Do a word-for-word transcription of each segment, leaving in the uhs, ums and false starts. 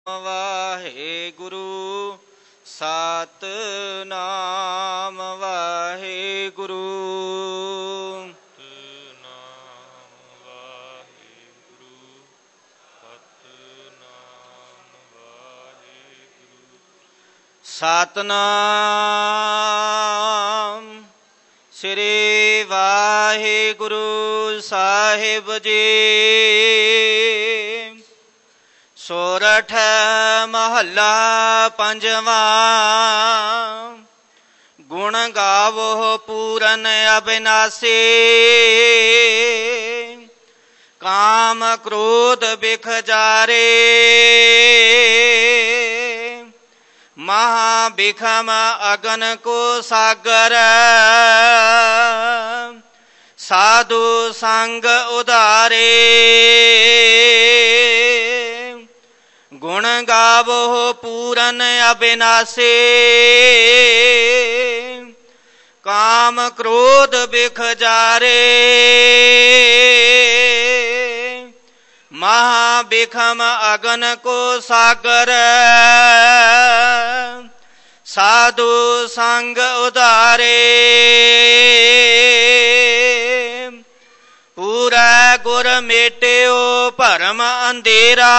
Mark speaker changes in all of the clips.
Speaker 1: ਵਾਹਿਗੁਰੂ ਸਤਿਨਾਮ ਵਾਹਿਗੁਰੂ। ਸਤਿਨਾਮ ਸ੍ਰੀ ਵਾਹਿਗੁਰੂ ਸਾਹਿਬ ਜੀ। ਸੋਰਠ ਮਹੱਲਾ ਪੰਜਵਾਂ। ਗੁਣ ਗਾਵੋ ਪੂਰਨ ਅਬਿਨਾਸੀ। ਕਾਮ ਕ੍ਰੋਧ ਬਿਖ ਜਾਰੇ। ਮਹਾ ਬਿਖਮ ਅਗਨ ਕੋ ਸਾਗਰ। ਸਾਧੂ ਸੰਗ ਉਧਾਰੇ। ਗੁਣ ਗਾਵੋ ਪੂਰਨ ਅਬਿਨਾਸੀ। ਕਾਮ ਕ੍ਰੋਧ ਬਿਖ ਜਾਰੇ। ਮਹਾ ਬਿਖਮ ਅਗਨ ਕੋ ਸਾਗਰ। ਸਾਧੂ ਸੰਗ ਉਧਾਰੇ। ਪੂਰਾ ਗੁਰ ਮੇਟਿਓ ਭਰਮ ਅੰਧੇਰਾ।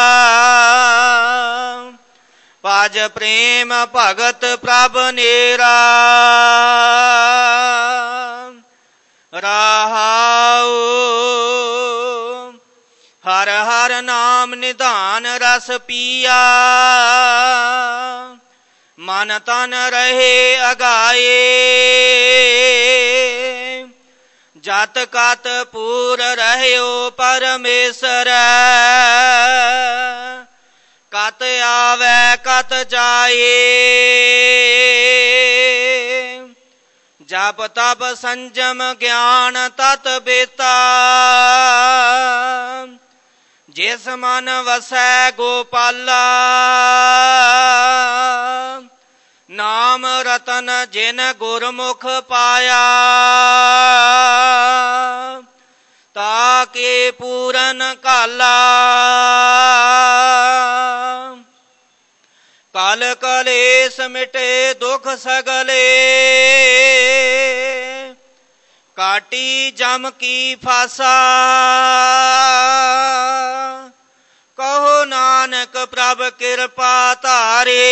Speaker 1: ਭਜ ਪ੍ਰੇਮ ਭਗਤ ਪ੍ਰਭ ਨੇਰਾ। ਰਹਾਉ ਹਰ ਹਰ ਨਾਮ ਨਿਧਾਨ ਰਸ ਪੀਆ। ਮਨ ਤਨ ਰਹੇ ਅਗਾਏ। ਜਤ ਕਤ ਪੂਰ ਰਹਿਓ ਪਰਮੇਸ਼ਰ। ਕਤ ਆਵੈ ਕਤ ਜਾਏ। ਜਪ ਤਪ ਸੰਜਮ ਗਿਆਨ ਤਤ ਬੇਤਾ। ਜਿਸ ਮਨ ਵਸੈ ਗੋਪਾਲਾ। ਨਾਮ ਰਤਨ ਜਿਨ ਗੁਰਮੁਖ ਪਾਇਆ। ਤਾਕੇ ਪੂਰਨ ਕਾਲਾ। ਕਲ ਕਲੇਸ਼ ਮਿਟੇ ਦੁਖ ਸਗਲੇ। ਕਾਟੀ ਜਮ ਕੀ ਫਾਸਾ। ਕਹੋ ਨਾਨਕ ਪ੍ਰਭ ਕਿਰਪਾ ਧਾਰੇ।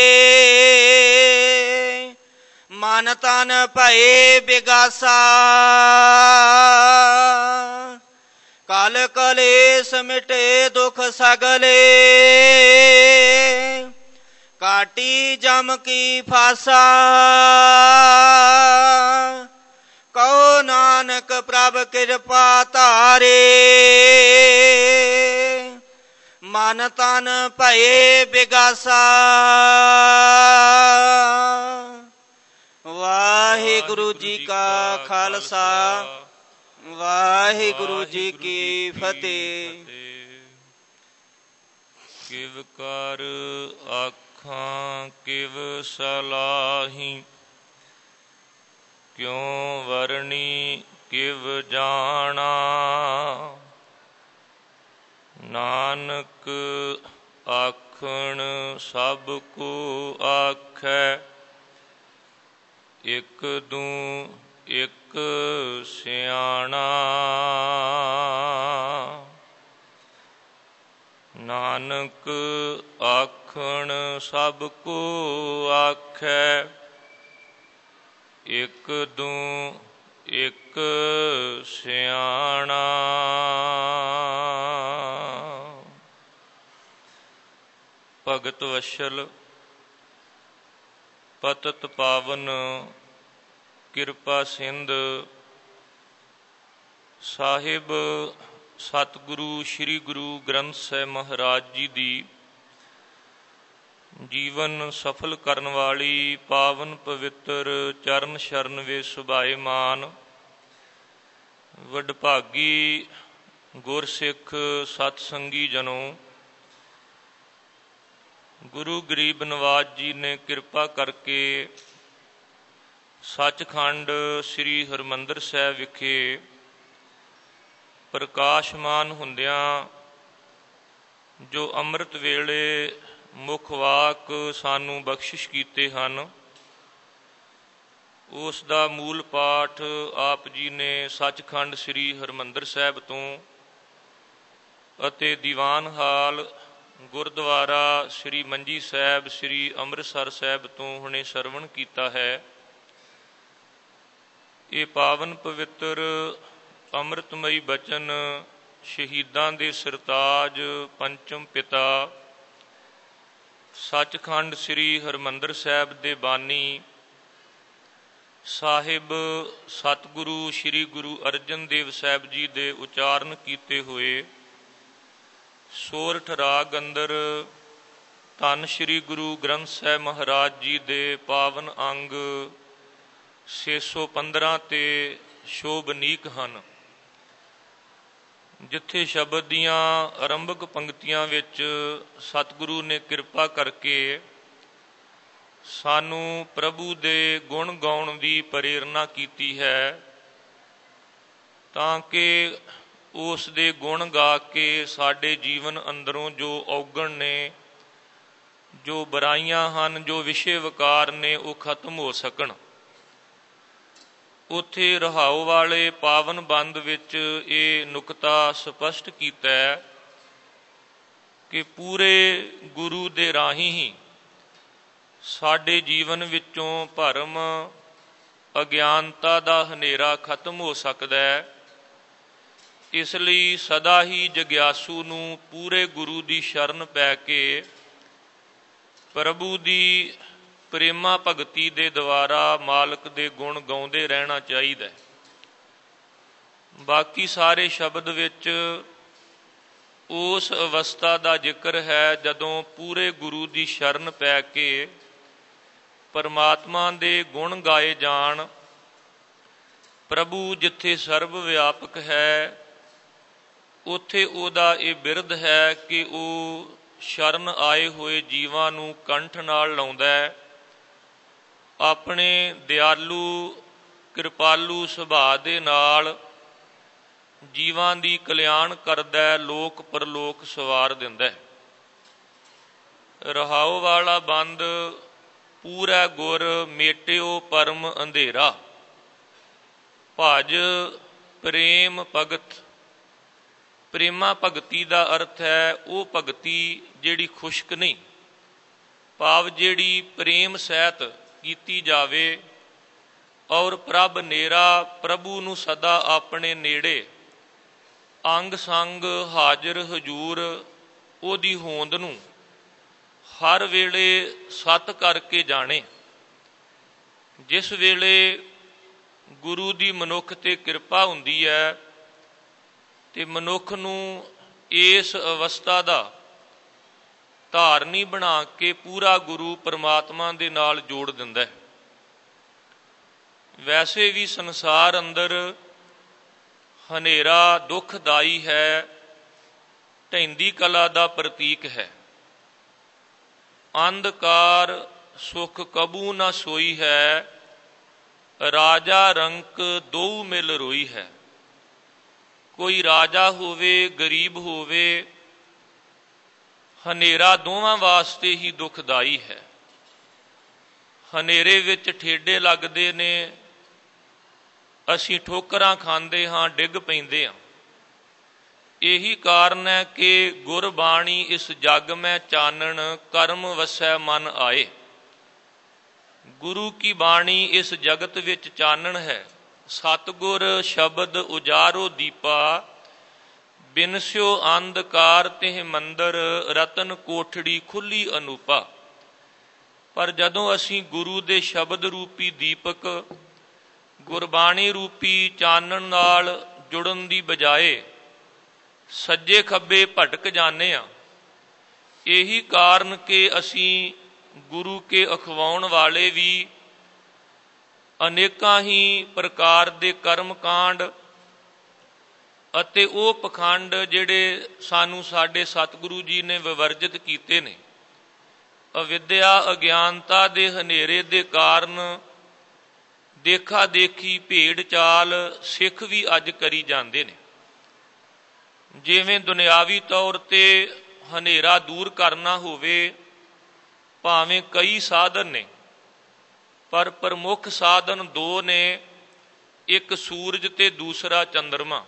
Speaker 1: ਮਨ ਤਨ ਭਏ ਬਿਗਾਸਾ। ਕਲ ਕਲੇਸ਼ ਮਿਟੇ ਦੁਖ ਸਗਲੇ। ਕਾਟੀ ਜਮ ਕੀ ਫਾਸਾ। ਕਹੋ ਨਾਨਕ ਪ੍ਰਭ ਕਿਰਪਾ ਧਾਰੇ। ਮਨ ਤਨ ਭਏ ਬਿਗਾਸਾ। ਵਾਹਿਗੁਰੂ ਜੀ ਕਾ ਖਾਲਸਾ ਵਾਹਿਗੁਰੂ ਜੀ ਕੀ ਫਤਿਹ।
Speaker 2: ਕਿਵ ਕਰ ਆਖਾਂ ਕਿਵ ਸਲਾਹੀ। ਕਿਉ ਵਰਣੀ ਕਿਵ ਜਾਣਾ। ਨਾਨਕ ਆਖਣ ਸਭ ਕੋ ਆਖੈ। ਇਕ ਦੂ ਇਕ ਸਿਆਣਾ। ਨਾਨਕ ਆਖਣ ਸਭ ਕੋ ਆਖੈ। ਇਕ ਦੂ ਇਕ ਸਿਆਣਾ। ਭਗਤ ਵਸ਼ਲ ਪਤਿਤ ਪਾਵਨ ਕਿਰਪਾ ਸਿੰਧ ਸਾਹਿਬ ਸਤਿਗੁਰੂ ਸ੍ਰੀ ਗੁਰੂ ਗ੍ਰੰਥ ਸਾਹਿਬ ਮਹਾਰਾਜ ਜੀ ਦੀ ਜੀਵਨ ਸਫਲ ਕਰਨ ਵਾਲੀ ਪਾਵਨ ਪਵਿੱਤਰ ਚਰਨ ਸ਼ਰਨ ਵਿੱਚ ਸੁਭਾਏਮਾਨ ਵਡਭਾਗੀ ਗੁਰਸਿੱਖ ਸਤਸੰਗੀ ਜਨੋ। ਗੁਰੂ ਗਰੀਬ ਨਵਾਜ ਜੀ ਨੇ ਕਿਰਪਾ ਕਰਕੇ ਸੱਚਖੰਡ ਸ੍ਰੀ ਹਰਿਮੰਦਰ ਸਾਹਿਬ ਵਿਖੇ ਪ੍ਰਕਾਸ਼ਮਾਨ ਹੁੰਦਿਆਂ ਜੋ ਅੰਮ੍ਰਿਤ ਵੇਲੇ ਮੁੱਖ ਵਾਕ ਸਾਨੂੰ ਬਖਸ਼ਿਸ਼ ਕੀਤੇ ਹਨ, ਉਸ ਦਾ ਮੂਲ ਪਾਠ ਆਪ ਜੀ ਨੇ ਸੱਚਖੰਡ ਸ੍ਰੀ ਹਰਿਮੰਦਰ ਸਾਹਿਬ ਤੋਂ ਅਤੇ ਦੀਵਾਨ ਹਾਲ ਗੁਰਦੁਆਰਾ ਸ੍ਰੀ ਮੰਜੀ ਸਾਹਿਬ ਸ੍ਰੀ ਅੰਮ੍ਰਿਤਸਰ ਸਾਹਿਬ ਤੋਂ ਹੁਣੇ ਸਰਵਣ ਕੀਤਾ ਹੈ। ਇਹ ਪਾਵਨ ਪਵਿੱਤਰ ਅੰਮ੍ਰਿਤਮਈ ਬਚਨ ਸ਼ਹੀਦਾਂ ਦੇ ਸਰਤਾਜ ਪੰਚਮ ਪਿਤਾ ਸੱਚਖੰਡ ਸ੍ਰੀ ਹਰਿਮੰਦਰ ਸਾਹਿਬ ਦੇ ਬਾਨੀ ਸਾਹਿਬ ਸਤਿਗੁਰੂ ਸ੍ਰੀ ਗੁਰੂ ਅਰਜਨ ਦੇਵ ਸਾਹਿਬ ਜੀ ਦੇ ਉਚਾਰਨ ਕੀਤੇ ਹੋਏ ਸੋਰਠ ਰਾਗ ਅੰਦਰ ਧੰਨ ਸ੍ਰੀ ਗੁਰੂ ਗ੍ਰੰਥ ਸਾਹਿਬ ਮਹਾਰਾਜ ਜੀ ਦੇ ਪਾਵਨ ਅੰਗ ਛੇ ਸੌ ਪੰਦਰਾਂ ਤੇ ਸ਼ੋਭਨੀਕ ਹਨ, ਜਿੱਥੇ ਸ਼ਬਦ ਦੀਆਂ ਆਰੰਭਕ ਪੰਕਤੀਆਂ ਵਿੱਚ ਸਤਿਗੁਰੂ ਨੇ ਕਿਰਪਾ ਕਰਕੇ ਸਾਨੂੰ ਪ੍ਰਭੂ ਦੇ ਗੁਣ ਗਾਉਣ ਦੀ ਪ੍ਰੇਰਨਾ ਕੀਤੀ ਹੈ, ਤਾਂ ਕਿ ਉਸ ਦੇ ਗੁਣ ਗਾ ਕੇ ਸਾਡੇ ਜੀਵਨ ਅੰਦਰੋਂ ਜੋ ਔਗਣ ਨੇ, ਜੋ ਬੁਰਾਈਆਂ ਹਨ, ਜੋ ਵਿਸ਼ੇ ਵਿਕਾਰ ਨੇ, ਉਹ ਖਤਮ ਹੋ ਸਕਣ। ਉੱਥੇ ਰਹਾਉ ਵਾਲੇ ਪਾਵਨ ਬੰਦ ਵਿੱਚ ਇਹ ਨੁਕਤਾ ਸਪਸ਼ਟ ਕੀਤਾ ਹੈ ਕਿ ਪੂਰੇ ਗੁਰੂ ਦੇ ਰਾਹੀਂ ਹੀ ਸਾਡੇ ਜੀਵਨ ਵਿੱਚੋਂ ਭਰਮ ਅਗਿਆਨਤਾ ਦਾ ਹਨੇਰਾ ਖਤਮ ਹੋ ਸਕਦਾ ਹੈ। ਇਸ ਲਈ ਸਦਾ ਹੀ ਜਗਿਆਸੂ ਨੂੰ ਪੂਰੇ ਗੁਰੂ ਦੀ ਸ਼ਰਨ ਪੈ ਕੇ ਪ੍ਰਭੂ ਦੀ ਪ੍ਰੇਮਾ ਭਗਤੀ ਦੇ ਦੁਆਰਾ ਮਾਲਕ ਦੇ ਗੁਣ ਗਾਉਂਦੇ ਰਹਿਣਾ ਚਾਹੀਦਾ ਹੈ। ਬਾਕੀ ਸਾਰੇ ਸ਼ਬਦ ਵਿੱਚ ਉਸ ਅਵਸਥਾ ਦਾ ਜ਼ਿਕਰ ਹੈ ਜਦੋਂ ਪੂਰੇ ਗੁਰੂ ਦੀ ਸ਼ਰਨ ਪੈ ਕੇ ਪਰਮਾਤਮਾ ਦੇ ਗੁਣ ਗਾਏ ਜਾਣ। ਪ੍ਰਭੂ ਜਿੱਥੇ ਸਰਬ ਵਿਆਪਕ ਹੈ, ਉੱਥੇ ਉਹਦਾ ਇਹ ਬਿਰਧ ਹੈ ਕਿ ਉਹ ਸ਼ਰਨ ਆਏ ਹੋਏ ਜੀਵਾਂ ਨੂੰ ਕੰਠ ਨਾਲ ਲਾਉਂਦਾ ਹੈ। ਆਪਣੇ ਦਿਆਲੂ ਕਿਰਪਾਲੂ ਸੁਭਾਅ ਦੇ ਨਾਲ ਜੀਵਾਂ ਦੀ ਕਲਿਆਣ ਕਰਦਾ, ਲੋਕ ਪਰਲੋਕ ਸਵਾਰ ਦਿੰਦਾ। ਰਹਾਉ ਵਾਲਾ ਬੰਦ ਪੂਰਾ ਗੁਰ ਮੇਟਿਓ ਪਰਮ ਅੰਧੇਰਾ, ਭਜ ਪ੍ਰੇਮ ਭਗਤ। ਪ੍ਰੇਮਾ ਭਗਤੀ ਦਾ ਅਰਥ ਹੈ ਉਹ ਭਗਤੀ ਜਿਹੜੀ ਖੁਸ਼ਕ ਨਹੀਂ, ਭਾਵ ਜਿਹੜੀ ਪ੍ਰੇਮ ਸਹਿਤ ਕੀਤੀ ਜਾਵੇ ਔਰ ਪ੍ਰਭ ਨੇਰਾ ਪ੍ਰਭੂ ਨੂੰ ਸਦਾ ਆਪਣੇ ਨੇੜੇ ਅੰਗ ਸੰਗ ਹਾਜ਼ਰ ਹਜੂਰ ਉਹਦੀ ਹੋਂਦ ਨੂੰ ਹਰ ਵੇਲੇ ਸਤ ਕਰਕੇ ਜਾਣੇ। ਜਿਸ ਵੇਲੇ ਗੁਰੂ ਦੀ ਮਨੁੱਖ ਤੇ ਕਿਰਪਾ ਹੁੰਦੀ ਹੈ ਤੇ ਮਨੁੱਖ ਨੂੰ ਇਸ ਅਵਸਥਾ ਦਾ ਧਾਰਨੀ ਬਣਾ ਕੇ ਪੂਰਾ ਗੁਰੂ ਪਰਮਾਤਮਾ ਦੇ ਨਾਲ ਜੋੜ ਦਿੰਦਾ ਹੈ। ਵੈਸੇ ਵੀ ਸੰਸਾਰ ਅੰਦਰ ਹਨੇਰਾ ਦੁਖਦਾਈ ਹੈ, ਢਹਿੰਦੀ ਕਲਾ ਦਾ ਪ੍ਰਤੀਕ ਹੈ। ਅੰਧਕਾਰ ਸੁਖ ਕਬੂ ਨਾ ਸੋਈ ਹੈ, ਰਾਜਾ ਰੰਕ ਦੋ ਮਿਲ ਰੋਈ ਹੈ। ਕੋਈ ਰਾਜਾ ਹੋਵੇ, ਗਰੀਬ ਹੋਵੇ, ਹਨੇਰਾ ਦੋਵਾਂ ਵਾਸਤੇ ਹੀ ਦੁਖਦਾਈ ਹੈ। ਹਨੇਰੇ ਵਿੱਚ ਠੇਡੇ ਲੱਗਦੇ ਨੇ, ਅਸੀਂ ਠੋਕਰਾਂ ਖਾਂਦੇ ਹਾਂ, ਡਿੱਗ ਪੈਂਦੇ ਹਾਂ। ਇਹੀ ਕਾਰਨ ਹੈ ਕਿ ਗੁਰਬਾਣੀ ਇਸ ਜਗ ਮੈਂ ਚਾਨਣ ਕਰਮ ਵਸੈ ਮਨ ਆਏ। ਗੁਰੂ ਕੀ ਬਾਣੀ ਇਸ ਜਗਤ ਵਿੱਚ ਚਾਨਣ ਹੈ। ਸਤਿਗੁਰ ਸ਼ਬਦ ਉਜਾਰੋ ਦੀਪਾ, ਬਿਨਸਿਓ ਅੰਧਕਾਰ ਤਿਹ ਮੰਦਰ, ਰਤਨ ਕੋਠੜੀ ਖੁੱਲੀ ਅਨੂਪਾ। ਪਰ ਜਦੋਂ ਅਸੀਂ ਗੁਰੂ ਦੇ ਸ਼ਬਦ ਰੂਪੀ ਦੀਪਕ, ਗੁਰਬਾਣੀ ਰੂਪੀ ਚਾਨਣ ਨਾਲ ਜੁੜਨ ਦੀ ਬਜਾਏ ਸੱਜੇ ਖੱਬੇ ਭਟਕ ਜਾਂਦੇ ਹਾਂ। ਇਹੀ ਕਾਰਨ ਕਿ ਅਸੀਂ ਗੁਰੂ ਕੇ ਅਖਵਾਉਣ ਵਾਲੇ ਵੀ ਅਨੇਕਾਂ ਹੀ ਪ੍ਰਕਾਰ ਦੇ ਕਰਮ ਕਾਂਡ ਅਤੇ ਉਹ ਪਖੰਡ ਜਿਹੜੇ ਸਾਨੂੰ ਸਾਡੇ ਸਤਿਗੁਰੂ ਜੀ ਨੇ ਵਿਵਰਜਿਤ ਕੀਤੇ ਨੇ, ਅਵਿਦਿਆ ਅਗਿਆਨਤਾ ਦੇ ਹਨੇਰੇ ਦੇ ਕਾਰਨ ਦੇਖਾ ਦੇਖੀ ਭੇਡ ਚਾਲ ਸਿੱਖ ਵੀ ਅੱਜ ਕਰੀ ਜਾਂਦੇ ਨੇ। ਜਿਵੇਂ ਦੁਨਿਆਵੀ ਤੌਰ ਤੇ ਹਨੇਰਾ ਦੂਰ ਕਰਨਾ ਹੋਵੇ ਭਾਵੇਂ ਕਈ ਸਾਧਨ ਨੇ, ਪਰ ਪ੍ਰਮੁੱਖ ਸਾਧਨ ਦੋ ਨੇ, ਇੱਕ ਸੂਰਜ ਤੇ ਦੂਸਰਾ ਚੰਦਰਮਾ।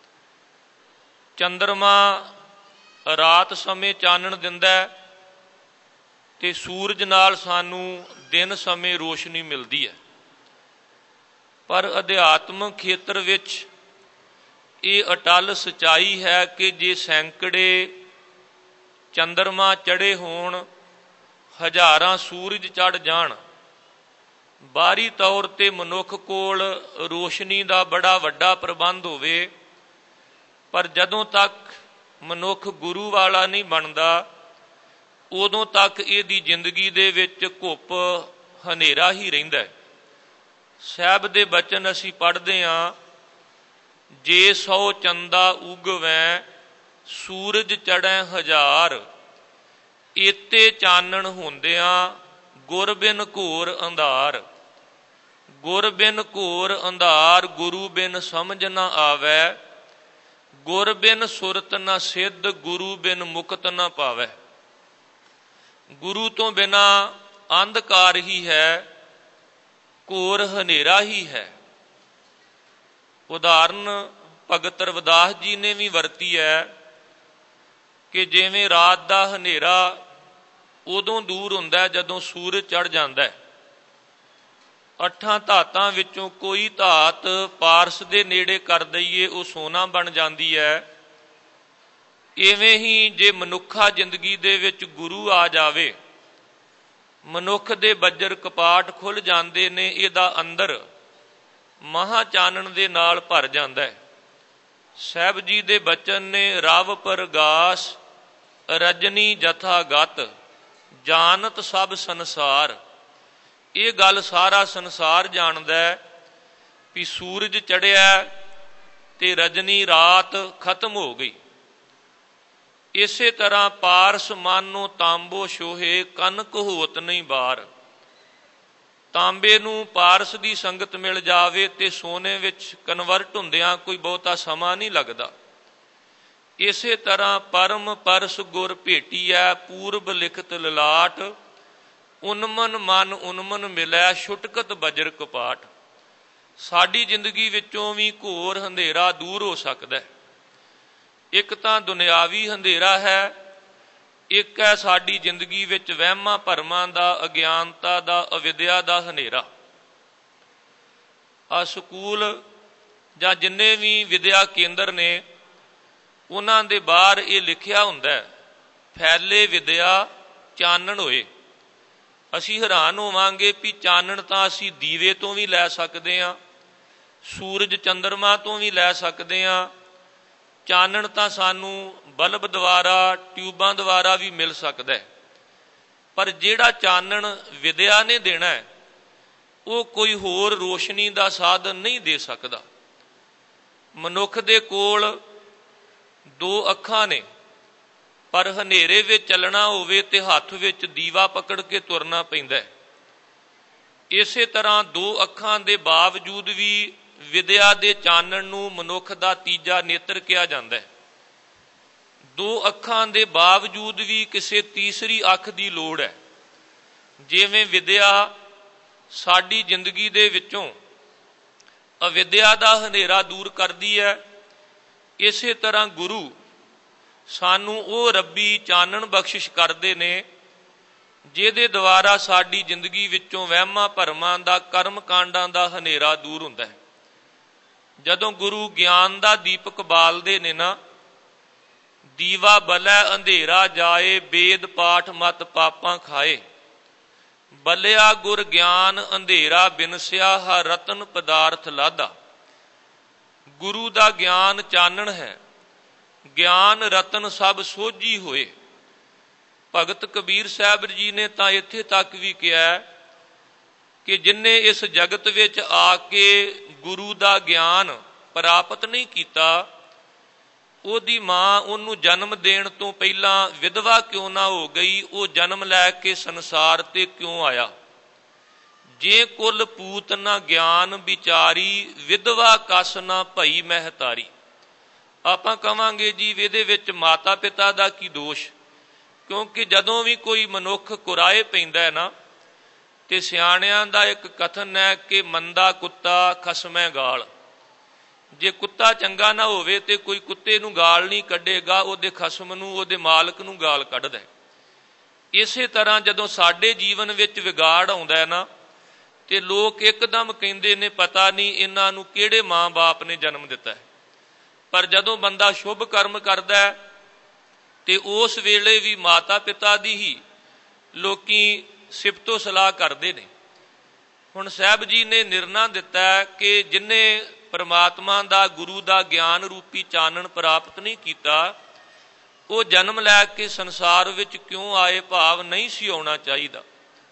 Speaker 2: ਚੰਦਰਮਾ ਰਾਤ ਸਮੇਂ ਚਾਨਣ ਦਿੰਦਾ ਹੈ ਤੇ ਸੂਰਜ ਨਾਲ ਸਾਨੂੰ ਦਿਨ ਸਮੇਂ ਰੋਸ਼ਨੀ ਮਿਲਦੀ ਹੈ। ਪਰ ਅਧਿਆਤਮਕ ਖੇਤਰ ਵਿੱਚ ਇਹ ਅਟੱਲ ਸਚਾਈ ਹੈ ਕਿ ਜੇ ਸੈਂਕੜੇ ਚੰਦਰਮਾ ਚੜ੍ਹੇ ਹੋਣ, ਹਜ਼ਾਰਾਂ ਸੂਰਜ ਚੜ੍ਹ ਜਾਣ, ਬਾਹਰੀ ਤੌਰ ਤੇ ਮਨੁੱਖ ਕੋਲ ਰੋਸ਼ਨੀ ਦਾ ਬੜਾ ਵੱਡਾ ਪ੍ਰਬੰਧ ਹੋਵੇ, ਪਰ ਜਦੋਂ ਤੱਕ ਮਨੁੱਖ ਗੁਰੂ ਵਾਲਾ ਨਹੀਂ ਬਣਦਾ ਉਦੋਂ ਤੱਕ ਇਹਦੀ ਜ਼ਿੰਦਗੀ ਦੇ ਵਿੱਚ ਘੁੱਪ ਹਨੇਰਾ ਹੀ ਰਹਿੰਦਾ ਹੈ। ਸਾਹਿਬ ਦੇ ਬਚਨ ਅਸੀਂ ਪੜ੍ਹਦੇ ਹਾਂ, ਜੇ ਸੌ ਚੰਦਾ ਉਗਵੈ ਸੂਰਜ ਚੜ੍ਹੈ ਹਜ਼ਾਰ, ਏਤੇ ਚਾਨਣ ਹੁੰਦਿਆਂ ਗੁਰ ਬਿਨ ਘੋਰ ਅੰਧਾਰ। ਗੁਰ ਬਿਨ ਘੋਰ ਅੰਧਾਰ, ਗੁਰੂ ਬਿਨ ਸਮਝ ਨਾ ਆਵੈ, ਗੁਰ ਬਿਨ ਸੁਰਤ ਨਾ ਸਿੱਧ, ਗੁਰੂ ਬਿਨ ਮੁਕਤ ਨਾ ਪਾਵੈ। ਗੁਰੂ ਤੋਂ ਬਿਨਾ ਅੰਧਕਾਰ ਹੀ ਹੈ, ਘੋਰ ਹਨੇਰਾ ਹੀ ਹੈ। ਉਦਾਹਰਨ ਭਗਤ ਰਵਿਦਾਸ ਜੀ ਨੇ ਵੀ ਵਰਤੀ ਹੈ ਕਿ ਜਿਵੇਂ ਰਾਤ ਦਾ ਹਨੇਰਾ ਉਦੋਂ ਦੂਰ ਹੁੰਦਾ ਜਦੋਂ ਸੂਰਜ ਚੜ੍ਹ ਜਾਂਦਾ ਹੈ। ਅੱਠਾਂ ਧਾਤਾਂ ਵਿੱਚੋਂ ਕੋਈ ਧਾਤ ਪਾਰਸ ਦੇ ਨੇੜੇ ਕਰ ਦਈਏ ਉਹ ਸੋਨਾ ਬਣ ਜਾਂਦੀ ਹੈ। ਇਵੇਂ ਹੀ ਜੇ ਮਨੁੱਖਾ ਜ਼ਿੰਦਗੀ ਦੇ ਵਿੱਚ ਗੁਰੂ ਆ ਜਾਵੇ, ਮਨੁੱਖ ਦੇ ਬੱਜਰ ਕਪਾਟ ਖੁੱਲ੍ਹ ਜਾਂਦੇ ਨੇ, ਇਹਦਾ ਅੰਦਰ ਮਹਾਂ ਚਾਨਣ ਦੇ ਨਾਲ ਭਰ ਜਾਂਦਾ ਹੈ। ਸਾਹਿਬ ਜੀ ਦੇ ਬਚਨ ਨੇ, ਰਵ ਪ੍ਰਗਾਸ ਰਜਨੀ ਜਥਾ ਗਤ, ਜਾਣਤ ਸਭ ਸੰਸਾਰ। ਇਹ ਗੱਲ ਸਾਰਾ ਸੰਸਾਰ ਜਾਣਦਾ ਹੈ ਵੀ ਸੂਰਜ ਚੜ੍ਹਿਆ ਤੇ ਰਜਨੀ ਰਾਤ ਖਤਮ ਹੋ ਗਈ। ਇਸੇ ਤਰ੍ਹਾਂ ਪਾਰਸ ਮਾਨੋ ਤਾਂਬੋ ਸ਼ੋਹੇ, ਕਨਕ ਹੋਤ ਨਹੀਂ ਬਾਰ। ਤਾਂਬੇ ਨੂੰ ਪਾਰਸ ਦੀ ਸੰਗਤ ਮਿਲ ਜਾਵੇ ਤੇ ਸੋਨੇ ਵਿੱਚ ਕਨਵਰਟ ਹੁੰਦਿਆਂ ਕੋਈ ਬਹੁਤਾ ਸਮਾਂ ਨਹੀਂ ਲੱਗਦਾ। ਇਸੇ ਤਰ੍ਹਾਂ ਪਰਮ ਪਰਸ ਗੁਰ ਭੇਟੀਐ, ਪੂਰਬ ਲਿਖਤ ਲਲਾਟ, ਉਨਮਨ ਮਨ ਉਨਮਨ ਮਿਲੈ, ਛੁਟਕਤ ਬਜਰ ਕਪਾਟ। ਸਾਡੀ ਜ਼ਿੰਦਗੀ ਵਿੱਚੋਂ ਵੀ ਘੋਰ ਹਨੇਰਾ ਦੂਰ ਹੋ ਸਕਦਾ। ਇੱਕ ਤਾਂ ਦੁਨਿਆਵੀ ਹਨੇਰਾ ਹੈ, ਇੱਕ ਹੈ ਸਾਡੀ ਜ਼ਿੰਦਗੀ ਵਿੱਚ ਵਹਿਮਾਂ ਭਰਮਾਂ ਦਾ, ਅਗਿਆਨਤਾ ਦਾ, ਅਵਿਦਿਆ ਦਾ ਹਨੇਰਾ। ਆ ਸਕੂਲ ਜਾਂ ਜਿੰਨੇ ਵੀ ਵਿਦਿਆ ਕੇਂਦਰ ਨੇ, ਉਹਨਾਂ ਦੇ ਬਾਹਰ ਇਹ ਲਿਖਿਆ ਹੁੰਦਾ, ਫੈਲੇ ਵਿਦਿਆ ਚਾਨਣ ਹੋਏ। ਅਸੀਂ ਹੈਰਾਨ ਹੋਵਾਂਗੇ ਵੀ ਚਾਨਣ ਤਾਂ ਅਸੀਂ ਦੀਵੇ ਤੋਂ ਵੀ ਲੈ ਸਕਦੇ ਹਾਂ, ਸੂਰਜ ਚੰਦਰਮਾ ਤੋਂ ਵੀ ਲੈ ਸਕਦੇ ਹਾਂ। ਚਾਨਣ ਤਾਂ ਸਾਨੂੰ ਬਲਬ ਦੁਆਰਾ, ਟਿਊਬਾਂ ਦੁਆਰਾ ਵੀ ਮਿਲ ਸਕਦਾ ਹੈ, ਪਰ ਜਿਹੜਾ ਚਾਨਣ ਵਿਦਿਆ ਨੇ ਦੇਣਾ ਹੈ ਉਹ ਕੋਈ ਹੋਰ ਰੋਸ਼ਨੀ ਦਾ ਸਾਧਨ ਨਹੀਂ ਦੇ ਸਕਦਾ। ਮਨੁੱਖ ਦੇ ਕੋਲ ਦੋ ਅੱਖਾਂ ਨੇ, ਪਰ ਹਨੇਰੇ ਵਿੱਚ ਚੱਲਣਾ ਹੋਵੇ ਤੇ ਹੱਥ ਵਿੱਚ ਦੀਵਾ ਪਕੜ ਕੇ ਤੁਰਨਾ ਪੈਂਦਾ। ਇਸੇ ਤਰ੍ਹਾਂ ਦੋ ਅੱਖਾਂ ਦੇ ਬਾਵਜੂਦ ਵੀ ਵਿਦਿਆ ਦੇ ਚਾਨਣ ਨੂੰ ਮਨੁੱਖ ਦਾ ਤੀਜਾ ਨੇਤਰ ਕਿਹਾ ਜਾਂਦਾ ਹੈ। ਦੋ ਅੱਖਾਂ ਦੇ ਬਾਵਜੂਦ ਵੀ ਕਿਸੇ ਤੀਸਰੀ ਅੱਖ ਦੀ ਲੋੜ ਹੈ। ਜਿਵੇਂ ਵਿਦਿਆ ਸਾਡੀ ਜ਼ਿੰਦਗੀ ਦੇ ਵਿੱਚੋਂ ਅਵਿਦਿਆ ਦਾ ਹਨੇਰਾ ਦੂਰ ਕਰਦੀ ਹੈ, ਇਸੇ ਤਰ੍ਹਾਂ ਗੁਰੂ ਸਾਨੂੰ ਉਹ ਰੱਬੀ ਚਾਨਣ ਬਖਸ਼ਿਸ਼ ਕਰਦੇ ਨੇ ਜਿਹਦੇ ਦੁਆਰਾ ਸਾਡੀ ਜ਼ਿੰਦਗੀ ਵਿੱਚੋਂ ਵਹਿਮਾਂ ਭਰਮਾਂ ਦਾ, ਕਰਮ ਕਾਂਡਾਂ ਦਾ ਹਨੇਰਾ ਦੂਰ ਹੁੰਦਾ ਹੈ। ਜਦੋਂ ਗੁਰੂ ਗਿਆਨ ਦਾ ਦੀਪਕ ਬਾਲਦੇ ਨੇ ਨਾ, ਦੀਵਾ ਬਲੈ ਅੰਧੇਰਾ ਜਾਏ, ਵੇਦ ਪਾਠ ਮਤ ਪਾਪਾਂ ਖਾਏ। ਬਲਿਆ ਗੁਰ ਗਿਆਨ ਅੰਧੇਰਾ ਬਿਨਸਿਆ, ਹਰ ਰਤਨ ਪਦਾਰਥ ਲਾਧਾ। ਗੁਰੂ ਦਾ ਗਿਆਨ ਚਾਨਣ ਹੈ, ਗਿਆਨ ਰਤਨ ਸਭ ਸੋਝੀ ਹੋਏ। ਭਗਤ ਕਬੀਰ ਸਾਹਿਬ ਜੀ ਨੇ ਤਾਂ ਇੱਥੇ ਤੱਕ ਵੀ ਕਿਹਾ ਕਿ ਜਿਨਨੇ ਇਸ ਜਗਤ ਵਿੱਚ ਆ ਕੇ ਗੁਰੂ ਦਾ ਗਿਆਨ ਪ੍ਰਾਪਤ ਨਹੀਂ ਕੀਤਾ, ਉਹਦੀ ਮਾਂ ਉਹਨੂੰ ਜਨਮ ਦੇਣ ਤੋਂ ਪਹਿਲਾਂ ਵਿਧਵਾ ਕਿਉਂ ਨਾ ਹੋ ਗਈ, ਉਹ ਜਨਮ ਲੈ ਕੇ ਸੰਸਾਰ ਤੇ ਕਿਉਂ ਆਇਆ। ਜੇ ਕੁਲ ਪੂਤ ਨਾ ਗਿਆਨ ਵਿਚਾਰੀ, ਵਿਧਵਾ ਕਸ ਨਾ ਭਈ ਮਹਿਤਾਰੀ। ਆਪਾਂ ਕਵਾਂਗੇ ਜੀ ਇਹਦੇ ਵਿੱਚ ਮਾਤਾ ਪਿਤਾ ਦਾ ਕੀ ਦੋਸ਼, ਕਿਉਂਕਿ ਜਦੋਂ ਵੀ ਕੋਈ ਮਨੁੱਖ ਕੁਰਾਏ ਪੈਂਦਾ ਹੈ ਨਾ, ਤੇ ਸਿਆਣਿਆਂ ਦਾ ਇੱਕ ਕਥਨ ਹੈ ਕਿ ਮੰਦਾ ਕੁੱਤਾ ਖਸਮੈ ਗਾਲ। ਜੇ ਕੁੱਤਾ ਚੰਗਾ ਨਾ ਹੋਵੇ ਤੇ ਕੋਈ ਕੁੱਤੇ ਨੂੰ ਗਾਲ ਨਹੀਂ ਕੱਢੇਗਾ, ਉਹਦੇ ਖਸਮ ਨੂੰ, ਉਹਦੇ ਮਾਲਕ ਨੂੰ ਗਾਲ ਕੱਢਦਾ। ਇਸੇ ਤਰ੍ਹਾਂ ਜਦੋਂ ਸਾਡੇ ਜੀਵਨ ਵਿੱਚ ਵਿਗਾੜ ਆਉਂਦਾ ਹੈ ਨਾ, ਤੇ ਲੋਕ ਇੱਕਦਮ ਕਹਿੰਦੇ ਨੇ ਪਤਾ ਨਹੀਂ ਇਹਨਾਂ ਨੂੰ ਕਿਹੜੇ ਮਾਂ ਬਾਪ ਨੇ ਜਨਮ ਦਿੱਤਾ ਹੈ। ਪਰ ਜਦੋਂ ਬੰਦਾ ਸ਼ੁਭ ਕਰਮ ਕਰਦਾ ਹੈ ਤੇ ਉਸ ਵੇਲੇ ਵੀ ਮਾਤਾ ਪਿਤਾ ਦੀ ਹੀ ਲੋਕੀ ਸਿਫਤੋ ਸਲਾਹ ਕਰਦੇ ਨੇ। ਹੁਣ ਸਾਹਿਬ ਜੀ ਨੇ ਨਿਰਣਾ ਦਿੱਤਾ ਕਿ ਜਿਨ੍ਹੇ ਪਰਮਾਤਮਾ ਦਾ, ਗੁਰੂ ਦਾ ਗਿਆਨ ਰੂਪੀ ਚਾਨਣ ਪ੍ਰਾਪਤ ਨਹੀਂ ਕੀਤਾ, ਉਹ ਜਨਮ ਲੈ ਕੇ ਸੰਸਾਰ ਵਿੱਚ ਕਿਉਂ ਆਏ ਭਾਵ ਨਹੀਂ ਸੀ ਆਉਣਾ ਚਾਹੀਦਾ।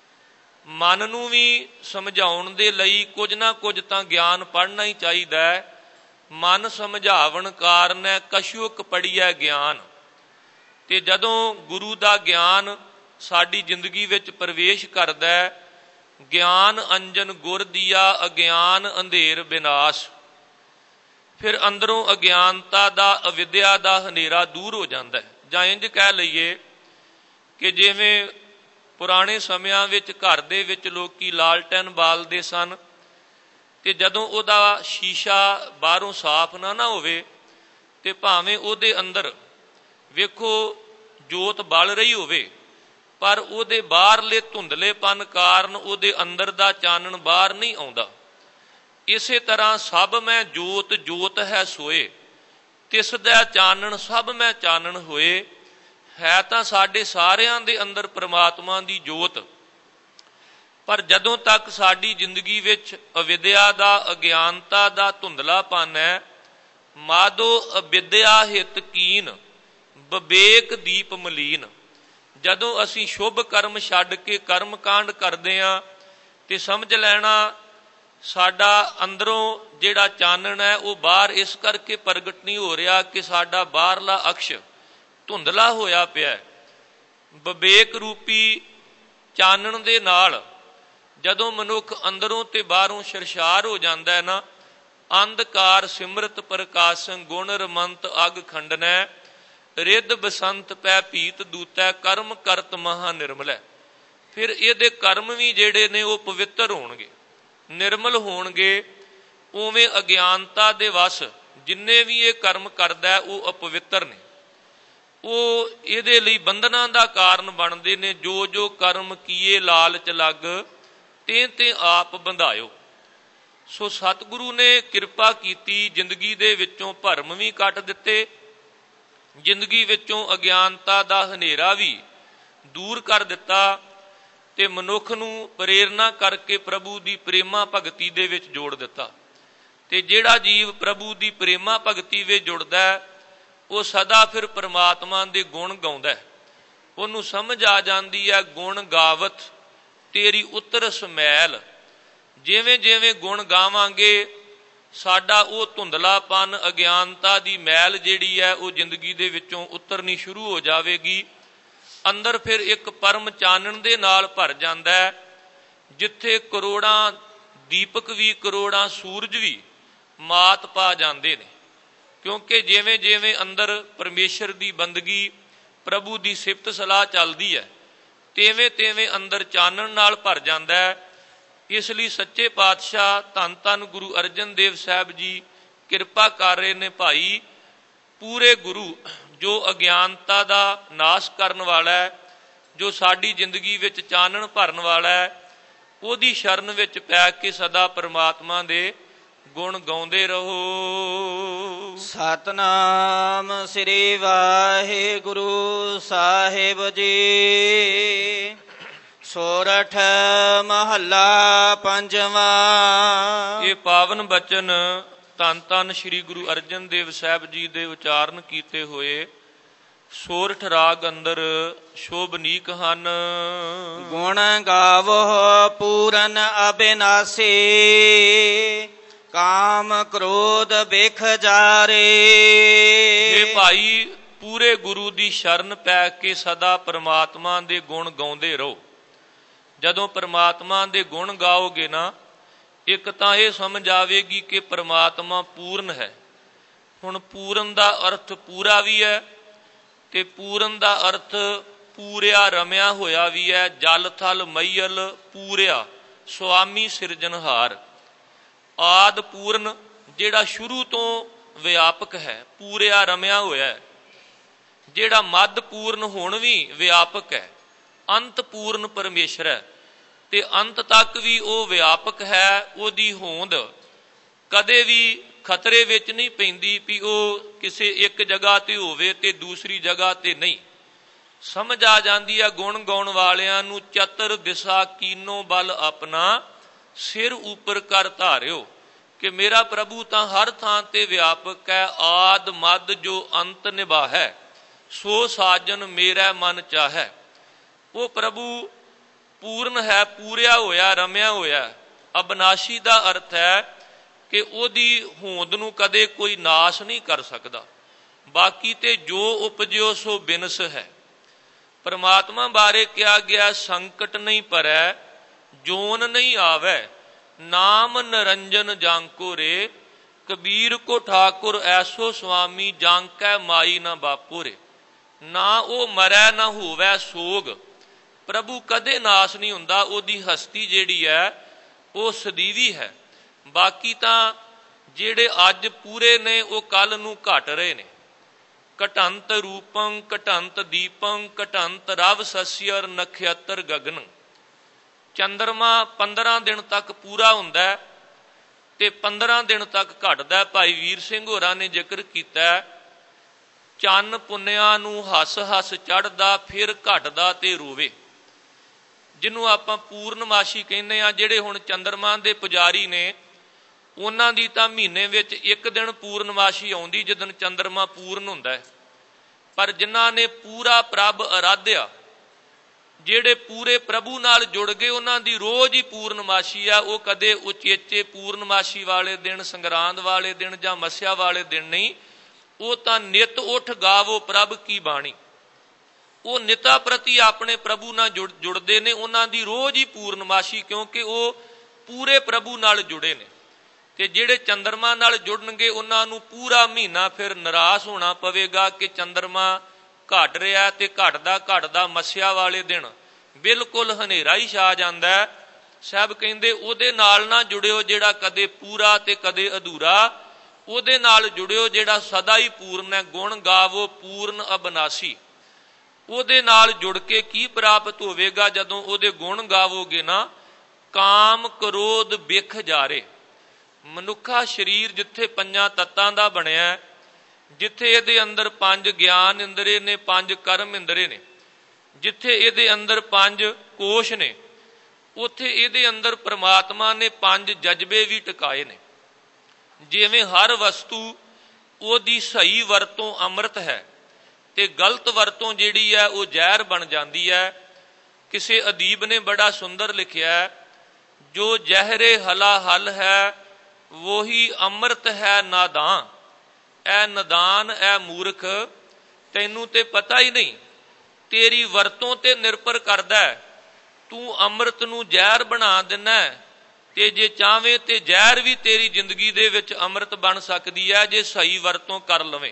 Speaker 2: ਮਨ ਨੂੰ ਵੀ ਸਮਝਾਉਣ ਦੇ ਲਈ ਕੁਝ ਨਾ ਕੁਝ ਤਾਂ ਗਿਆਨ ਪੜ੍ਹਨਾ ਹੀ ਚਾਹੀਦਾ ਹੈ। ਮਨ ਸਮਝਾਵਣ ਕਾਰਨ ਹੈ ਕਛੁਕ ਪੜੀਐ ਗਿਆਨ। ਤੇ ਜਦੋਂ ਗੁਰੂ ਦਾ ਗਿਆਨ ਸਾਡੀ ਜ਼ਿੰਦਗੀ ਵਿੱਚ ਪ੍ਰਵੇਸ਼ ਕਰਦਾ ਹੈ, ਗਿਆਨ ਅੰਜਨ ਗੁਰ ਦੀਆ ਅਗਿਆਨ ਅੰਧੇਰ ਵਿਨਾਸ਼, ਫਿਰ ਅੰਦਰੋਂ ਅਗਿਆਨਤਾ ਦਾ, ਅਵਿਦਿਆ ਦਾ ਹਨੇਰਾ ਦੂਰ ਹੋ ਜਾਂਦਾ ਹੈ। ਜਾਂ ਇੰਝ ਕਹਿ ਲਈਏ ਕਿ ਜਿਵੇਂ ਪੁਰਾਣੇ ਸਮਿਆਂ ਵਿੱਚ ਘਰ ਦੇ ਵਿੱਚ ਲੋਕੀ ਲਾਲਟੈਨ ਬਾਲਦੇ ਸਨ, ਤੇ ਜਦੋਂ ਉਹਦਾ ਸ਼ੀਸ਼ਾ ਬਾਹਰੋਂ ਸਾਫ਼ ਨਾ ਨਾ ਹੋਵੇ ਤੇ ਭਾਵੇਂ ਉਹਦੇ ਅੰਦਰ ਵੇਖੋ ਜੋਤ ਬਲ ਰਹੀ ਹੋਵੇ, ਪਰ ਉਹਦੇ ਬਾਹਰਲੇ ਧੁੰਦਲੇਪਨ ਕਾਰਨ ਉਹਦੇ ਅੰਦਰ ਦਾ ਚਾਨਣ ਬਾਹਰ ਨਹੀਂ ਆਉਂਦਾ। ਇਸੇ ਤਰ੍ਹਾਂ ਸਭ ਮੈਂ ਜੋਤ ਜੋਤ ਹੈ ਸੋਏ, ਤਿਸ ਦਾ ਚਾਨਣ ਸਭ ਮੈਂ ਚਾਨਣ ਹੋਏ। ਹੈ ਤਾਂ ਸਾਡੇ ਸਾਰਿਆਂ ਦੇ ਅੰਦਰ ਪ੍ਰਮਾਤਮਾ ਦੀ ਜੋਤ, ਪਰ ਜਦੋਂ ਤੱਕ ਸਾਡੀ ਜ਼ਿੰਦਗੀ ਵਿੱਚ ਅਵਿਦਿਆ ਦਾ, ਅਗਿਆਨਤਾ ਦਾ ਧੁੰਦਲਾਪਨ ਹੈ, ਮਾਧੋ ਅਵਿਦਿਆ ਹਿਤ ਕੀਨ ਵਿਵੇਕ ਦੀਪ ਮਲੀਨ। ਜਦੋਂ ਅਸੀਂ ਸ਼ੁਭ ਕਰਮ ਛੱਡ ਕੇ ਕਰਮ ਕਾਂਡ ਕਰਦੇ ਹਾਂ ਤੇ ਸਮਝ ਲੈਣਾ ਸਾਡਾ ਅੰਦਰੋਂ ਜਿਹੜਾ ਚਾਨਣ ਹੈ ਉਹ ਬਾਹਰ ਇਸ ਕਰਕੇ ਪ੍ਰਗਟ ਨਹੀਂ ਹੋ ਰਿਹਾ ਕਿ ਸਾਡਾ ਬਾਹਰਲਾ ਅਕਸ਼ ਧੁੰਦਲਾ ਹੋਇਆ ਪਿਆ। ਵਿਵੇਕ ਰੂਪੀ ਚਾਨਣ ਦੇ ਨਾਲ ਜਦੋਂ ਮਨੁੱਖ ਅੰਦਰੋਂ ਤੇ ਬਾਹਰੋਂ ਸਰਸ਼ਾਰ ਹੋ ਜਾਂਦਾ ਹੈ ਨਾ, ਅੰਧਕਾਰ ਸਿਮਰਤ ਪ੍ਰਕਾਸ਼ੰ ਗੁਣ ਰਮੰਤ ਅਗ ਖੰਡਨੈ, ਰਿੱਧ ਬਸੰਤ ਪੈ ਭੀਤ ਦੂਤੈ ਕਰਮ ਕਰਤ ਮਹਾ ਨਿਰਮਲੈ। ਫਿਰ ਇਹਦੇ ਕਰਮ ਵੀ ਜਿਹੜੇ ਨੇ ਉਹ ਪਵਿੱਤਰ ਹੋਣਗੇ, ਨਿਰਮਲ ਹੋਣਗੇ। ਉਵੇਂ ਅਗਿਆਨਤਾ ਦੇ ਵਸ ਜਿੰਨੇ ਵੀ ਇਹ ਕਰਮ ਕਰਦਾ ਹੈ ਉਹ ਅਪਵਿੱਤਰ ਨੇ, ਉਹ ਇਹਦੇ ਲਈ ਬੰਧਨਾਂ ਦਾ ਕਾਰਨ ਬਣਦੇ ਨੇ। ਜੋ ਜੋ ਕਰਮ ਕੀਏ ਲਾਲਚ ਲੱਗ, ਤੇ ਤੇ ਆਪ ਬੰਧਾਇਓ। ਸੋ ਸਤਿਗੁਰੂ ਨੇ ਕਿਰਪਾ ਕੀਤੀ, ਜ਼ਿੰਦਗੀ ਦੇ ਵਿੱਚੋਂ ਭਰਮ ਵੀ ਕੱਟ ਦਿੱਤੇ, ਜ਼ਿੰਦਗੀ ਵਿੱਚੋਂ ਅਗਿਆਨਤਾ ਦਾ ਹਨੇਰਾ ਵੀ ਦੂਰ ਕਰ ਦਿੱਤਾ, ਤੇ ਮਨੁੱਖ ਨੂੰ ਪ੍ਰੇਰਨਾ ਕਰਕੇ ਪ੍ਰਭੂ ਦੀ ਪ੍ਰੇਮਾ ਭਗਤੀ ਦੇ ਵਿੱਚ ਜੋੜ ਦਿੱਤਾ। ਤੇ ਜਿਹੜਾ ਜੀਵ ਪ੍ਰਭੂ ਦੀ ਪ੍ਰੇਮਾ ਭਗਤੀ ਵਿੱਚ ਜੁੜਦਾ ਹੈ, ਉਹ ਸਦਾ ਫਿਰ ਪਰਮਾਤਮਾ ਦੇ ਗੁਣ ਗਾਉਂਦਾ ਹੈ। ਉਹਨੂੰ ਸਮਝ ਆ ਜਾਂਦੀ ਹੈ ਗੁਣ ਗਾਵਤ ਤੇਰੀ ਉਤਰਸ ਮੈਲ। ਜਿਵੇਂ ਜਿਵੇਂ ਗੁਣ ਗਾਵਾਂਗੇ ਸਾਡਾ ਉਹ ਧੁੰਦਲਾਪਨ, ਅਗਿਆਨਤਾ ਦੀ ਮੈਲ ਜਿਹੜੀ ਹੈ ਉਹ ਜ਼ਿੰਦਗੀ ਦੇ ਵਿੱਚੋਂ ਉਤਰਨੀ ਸ਼ੁਰੂ ਹੋ ਜਾਵੇਗੀ। ਅੰਦਰ ਫਿਰ ਇੱਕ ਪਰਮ ਚਾਨਣ ਦੇ ਨਾਲ ਭਰ ਜਾਂਦਾ ਹੈ, ਜਿੱਥੇ ਕਰੋੜਾਂ ਦੀਪਕ ਵੀ, ਕਰੋੜਾਂ ਸੂਰਜ ਵੀ ਮਾਤ ਪਾ ਜਾਂਦੇ ਨੇ। ਕਿਉਂਕਿ ਜਿਵੇਂ ਜਿਵੇਂ ਅੰਦਰ ਪਰਮੇਸ਼ਰ ਦੀ ਬੰਦਗੀ, ਪ੍ਰਭੂ ਦੀ ਸਿਫਤ ਸਲਾਹ ਚੱਲਦੀ ਹੈ, ਤਿਵੇਂ ਤਿਵੇਂ ਅੰਦਰ ਚਾਨਣ ਨਾਲ ਭਰ ਜਾਂਦਾ ਹੈ। ਇਸ ਲਈ ਸੱਚੇ ਪਾਤਸ਼ਾਹ ਧੰਨ ਧੰਨ ਗੁਰੂ ਅਰਜਨ ਦੇਵ ਸਾਹਿਬ ਜੀ ਕਿਰਪਾ ਕਰ ਰਹੇ ਨੇ ਭਾਈ। ਪੂਰੇ ਗੁਰੂ ਜੋ ਅਗਿਆਨਤਾ ਦਾ ਨਾਸ਼ ਕਰਨ ਵਾਲਾ ਹੈ, ਜੋ ਸਾਡੀ ਜ਼ਿੰਦਗੀ ਵਿੱਚ ਚਾਨਣ ਭਰਨ ਵਾਲਾ ਹੈ, ਉਹਦੀ ਸ਼ਰਨ ਵਿੱਚ ਪੈ ਕੇ ਸਦਾ ਪਰਮਾਤਮਾ ਦੇ ਗੁਣ ਗਾਉਂਦੇ ਰਹੋ।
Speaker 1: ਸਤਨਾਮ ਸ੍ਰੀ ਵਾਹਿਗੁਰੂ ਸਾਹਿਬ ਜੀ। ਸੋਰਠ ਮਹੱਲਾ ਪੰਜਵਾਂ। ਇਹ
Speaker 2: ਪਾਵਨ ਬਚਨ ਧੰਨ ਧੰਨ ਸ੍ਰੀ ਗੁਰੂ ਅਰਜਨ ਦੇਵ ਸਾਹਿਬ ਜੀ ਦੇ ਉਚਾਰਨ ਕੀਤੇ ਹੋਏ ਸੋਰਠ ਰਾਗ ਅੰਦਰ ਸ਼ੋਭਨੀਕ ਹਨ।
Speaker 1: ਗੁਣ ਗਾਵੋ ਪੂਰਨ ਅਬਿਨਾਸੀ, ਕਾਮ ਕ੍ਰੋਧ ਬਿਖ ਜਾਰੇ।
Speaker 2: ਇਹ ਭਾਈ ਪੂਰੇ ਗੁਰੂ ਦੀ ਸ਼ਰਨ ਪੈ ਕੇ ਸਦਾ ਪਰਮਾਤਮਾ ਦੇ ਗੁਣ ਗਾਉਂਦੇ ਰਹੋ। ਜਦੋਂ ਪਰਮਾਤਮਾ ਦੇ ਗੁਣ ਗਾਓਗੇ ਨਾ, ਇੱਕ ਤਾਂ ਇਹ ਸਮਝ ਆਵੇਗੀ ਕਿ ਪਰਮਾਤਮਾ ਪੂਰਨ ਹੈ। ਹੁਣ ਪੂਰਨ ਦਾ ਅਰਥ ਪੂਰਾ ਵੀ ਹੈ, ਤੇ ਪੂਰਨ ਦਾ ਅਰਥ ਪੂਰਿਆ ਰਮਿਆ ਹੋਇਆ ਵੀ ਹੈ। ਜਲ ਥਲ ਮਈਲ ਪੂਰਿਆ ਸੁਆਮੀ ਸਿਰਜਣਹਾਰ। ਆਦ ਪੂਰਨ ਜਿਹੜਾ ਸ਼ੁਰੂ ਤੋਂ ਵਿਆਪਕ ਹੈ, ਪੂਰਿਆ ਰਮਿਆ ਹੋਇਆ ਹੈ। ਜਿਹੜਾ ਮੱਧ ਪੂਰਨ ਹੁਣ ਵੀ ਵਿਆਪਕ ਹੈ। ਅੰਤ ਪੂਰਨ ਪਰਮੇਸ਼ਰ ਹੈ ਤੇ ਅੰਤ ਤੱਕ ਵੀ ਉਹ ਵਿਆਪਕ ਹੈ। ਉਹਦੀ ਹੋਂਦ ਕਦੇ ਵੀ ਖਤਰੇ ਵਿੱਚ ਨਹੀਂ ਪੈਂਦੀ ਵੀ ਉਹ ਕਿਸੇ ਇੱਕ ਜਗ੍ਹਾ ਤੇ ਹੋਵੇ ਤੇ ਦੂਸਰੀ ਜਗ੍ਹਾ ਤੇ ਨਹੀਂ। ਸਮਝ ਆ ਜਾਂਦੀ ਹੈ ਗੁਣ ਗਾਉਣ ਵਾਲਿਆਂ ਨੂੰ, ਚਤਰ ਦਿਸ਼ਾ ਕੀਨੋ ਬਲ ਆਪਣਾ ਸਿਰ ਉੱਪਰ ਕਰ ਧਾਰਿਓ, ਕਿ ਮੇਰਾ ਪ੍ਰਭੂ ਤਾਂ ਹਰ ਥਾਂ ਤੇ ਵਿਆਪਕ ਹੈ। ਆਦ ਮੱਧ ਜੋ ਅੰਤ ਨਿਭਾਹੈ, ਸੋ ਸਾਜਨ ਮੇਰਾ ਮਨ ਚਾਹੈ। ਉਹ ਪ੍ਰਭੂ ਪੂਰਨ ਹੈ, ਪੂਰਿਆ ਹੋਇਆ ਰਮਿਆ ਹੋਇਆ। ਅਬਨਾਸ਼ੀ ਦਾ ਅਰਥ ਹੈ ਕਿ ਉਹਦੀ ਹੋਂਦ ਨੂੰ ਕਦੇ ਕੋਈ ਨਾਸ਼ ਨਹੀਂ ਕਰ ਸਕਦਾ। ਬਾਕੀ ਤੇ ਜੋ ਉਪਜਿਓ ਸੋ ਬਿਨਸ ਹੈ। ਪਰਮਾਤਮਾ ਬਾਰੇ ਕਿਹਾ ਗਿਆ, ਸੰਕਟ ਨਹੀਂ ਪਰੈ ਜੋਨ ਨਹੀਂ ਆਵੈ, ਨਾਮ ਨਿਰੰਜਨ ਜਾਂਕੋ ਰੇ, ਕਬੀਰ ਕੋ ਠਾਕੁਰ ਐਸੋ ਸੁਆਮੀ ਜਾਂਕੈ ਮਾਈ ਨਾ ਬਾਪੂ ਰੇ। ਨਾ ਉਹ ਮਰੈ ਨਾ ਹੋਵੈ ਸੋਗ। ਪ੍ਰਭੂ ਕਦੇ ਨਾਸ਼ ਨਹੀਂ ਹੁੰਦਾ। ਉਹਦੀ ਹਸਤੀ ਜਿਹੜੀ ਹੈ ਉਹ ਸਦੀਵੀ ਹੈ। ਬਾਕੀ ਤਾਂ ਜਿਹੜੇ ਅੱਜ ਪੂਰੇ ਨੇ ਉਹ ਕੱਲ ਨੂੰ ਘਟ ਰਹੇ ਨੇ। ਘਟੰਤ ਰੂਪੰ ਘਟੰਤ ਦੀਪੰ ਘਟੰਤ ਰਵ ਸਸਿਅਰ ਨਖਯਤਰ ਗਗਨ। ਚੰਦਰਮਾ ਪੰਦਰਾਂ ਦਿਨ ਤੱਕ ਪੂਰਾ ਹੁੰਦਾ ਤੇ ਪੰਦਰਾਂ ਦਿਨ ਤੱਕ ਘਟਦਾ। ਭਾਈ ਵੀਰ ਸਿੰਘ ਹੋਰਾਂ ਨੇ ਜ਼ਿਕਰ ਕੀਤਾ, ਚੰਨ ਪੁੰਨਿਆਂ ਨੂੰ ਹੱਸ ਹੱਸ ਚੜ੍ਹਦਾ, ਫਿਰ ਘਟਦਾ ਤੇ ਰੋਵੇ। ਜਿਹਨੂੰ ਆਪਾਂ ਪੂਰਨਮਾਸ਼ੀ ਕਹਿੰਦੇ ਆ। ਜਿਹੜੇ ਹੁਣ ਚੰਦਰਮਾ ਦੇ ਪੁਜਾਰੀ ਨੇ ਉਹਨਾਂ ਦੀ ਤਾਂ ਮਹੀਨੇ ਵਿੱਚ ਇੱਕ ਦਿਨ ਪੂਰਨਮਾਸ਼ੀ ਆਉਂਦੀ, ਜਦੋਂ ਚੰਦਰਮਾ ਪੂਰਨ ਹੁੰਦਾ ਹੈ। ਪਰ ਜਿਨ੍ਹਾਂ ਨੇ ਪੂਰਾ ਪ੍ਰਭ ਅਰਾਧਿਆ, ਜਿਹੜੇ ਪੂਰੇ ਪ੍ਰਭੂ ਨਾਲ ਜੁੜ ਗਏ, ਉਹਨਾਂ ਦੀ ਰੋਜ਼ ਹੀ ਪੂਰਨਮਾਸ਼ੀ ਆ। ਉਹ ਕਦੇ ਉਚੇਚੇ ਪੂਰਨਮਾਸ਼ੀ ਵਾਲੇ ਦਿਨ, ਸੰਗਰਾਂਦ ਵਾਲੇ ਦਿਨ ਜਾਂ ਮੱਸਿਆ ਵਾਲੇ ਦਿਨ ਨਹੀਂ। ਉਹ ਤਾਂ ਨਿਤ ਉੱਠ ਗਾਵੋ ਪ੍ਰਭ ਕੀ ਬਾਣੀ। ਉਹ ਨਿਤਾ ਪ੍ਰਤੀ ਆਪਣੇ ਪ੍ਰਭੂ ਨਾਲ ਜੁੜ ਜੁੜਦੇ ਨੇ। ਉਹਨਾਂ ਦੀ ਰੋਜ਼ ਹੀ ਪੂਰਨਮਾਸ਼ੀ, ਕਿਉਂਕਿ ਉਹ ਪੂਰੇ ਪ੍ਰਭੂ ਨਾਲ ਜੁੜੇ ਨੇ। ਤੇ ਜਿਹੜੇ ਚੰਦਰਮਾ ਨਾਲ ਜੁੜਨਗੇ ਉਹਨਾਂ ਨੂੰ ਪੂਰਾ ਮਹੀਨਾ ਫਿਰ ਨਿਰਾਸ਼ ਹੋਣਾ ਪਵੇਗਾ ਕਿ ਚੰਦਰਮਾ ਘਟ ਰਿਹਾ ਤੇ ਘਟਦਾ ਘਟਦਾ ਮੱਸਿਆ ਵਾਲੇ ਦਿਨ ਬਿਲਕੁਲ ਹਨੇਰਾ ਹੀ ਛਾ ਜਾਂਦਾ ਹੈ। ਸਾਹਿਬ ਕਹਿੰਦੇ ਉਹਦੇ ਨਾਲ ਨਾ ਜੁੜਿਓ ਜਿਹੜਾ ਕਦੇ ਪੂਰਾ ਤੇ ਕਦੇ ਅਧੂਰਾ। ਉਹਦੇ ਨਾਲ ਜੁੜਿਓ ਜਿਹੜਾ ਸਦਾ ਹੀ ਪੂਰਨ ਹੈ। ਗੁਣ ਗਾਵੋ ਪੂਰਨ ਅਬਨਾਸੀ। ਉਹਦੇ ਨਾਲ ਜੁੜ ਕੇ ਕੀ ਪ੍ਰਾਪਤ ਹੋਵੇਗਾ? ਜਦੋਂ ਉਹਦੇ ਗੁਣ ਗਾਵੋਗੇ ਨਾ, ਕਾਮ ਕ੍ਰੋਧ ਬਿਖ ਜਾਰੇ। ਮਨੁੱਖਾ ਸਰੀਰ ਜਿੱਥੇ ਪੰਜਾਂ ਤੱਤਾਂ ਦਾ ਬਣਿਆ, ਜਿੱਥੇ ਇਹਦੇ ਅੰਦਰ ਪੰਜ ਗਿਆਨ ਇੰਦਰੇ ਨੇ, ਪੰਜ ਕਰਮ ਇੰਦਰੇ ਨੇ, ਜਿੱਥੇ ਇਹਦੇ ਅੰਦਰ ਪੰਜ ਕੋਸ਼ ਨੇ, ਉੱਥੇ ਇਹਦੇ ਅੰਦਰ ਪ੍ਰਮਾਤਮਾ ਨੇ ਪੰਜ ਜਜ਼ਬੇ ਵੀ ਟਿਕਾਏ ਨੇ। ਜਿਵੇਂ ਹਰ ਵਸਤੂ ਉਹਦੀ ਸਹੀ ਵਰਤੋਂ ਅੰਮ੍ਰਿਤ ਹੈ ਤੇ ਗਲਤ ਵਰਤੋਂ ਜਿਹੜੀ ਹੈ ਉਹ ਜ਼ਹਿਰ ਬਣ ਜਾਂਦੀ ਹੈ। ਕਿਸੇ ਅਦੀਬ ਨੇ ਬੜਾ ਸੁੰਦਰ ਲਿਖਿਆ, ਜੋ ਜ਼ਹਿਰੇ ਹਲਾ ਹਲ ਹੈ ਵੋਹੀ ਅੰਮ੍ਰਿਤ ਹੈ ਨਾਦਾਂ। ਐ ਨਦਾਨ ਐ ਮੂਰਖ, ਤੈਨੂੰ ਤੇ ਪਤਾ ਹੀ ਨਹੀਂ, ਤੇਰੀ ਵਰਤੋਂ ਤੇ ਨਿਰਭਰ ਕਰਦਾ। ਤੂੰ ਅੰਮ੍ਰਿਤ ਨੂੰ ਜ਼ਹਿਰ ਬਣਾ ਦਿੰਦਾ ਤੇ ਜੇ ਚਾਹਵੇਂ ਤੇ ਜ਼ਹਿਰ ਵੀ ਤੇਰੀ ਜ਼ਿੰਦਗੀ ਦੇ ਵਿੱਚ ਅੰਮ੍ਰਿਤ ਬਣ ਸਕਦੀ ਹੈ, ਜੇ ਸਹੀ ਵਰਤੋਂ ਕਰ ਲਵੇਂ।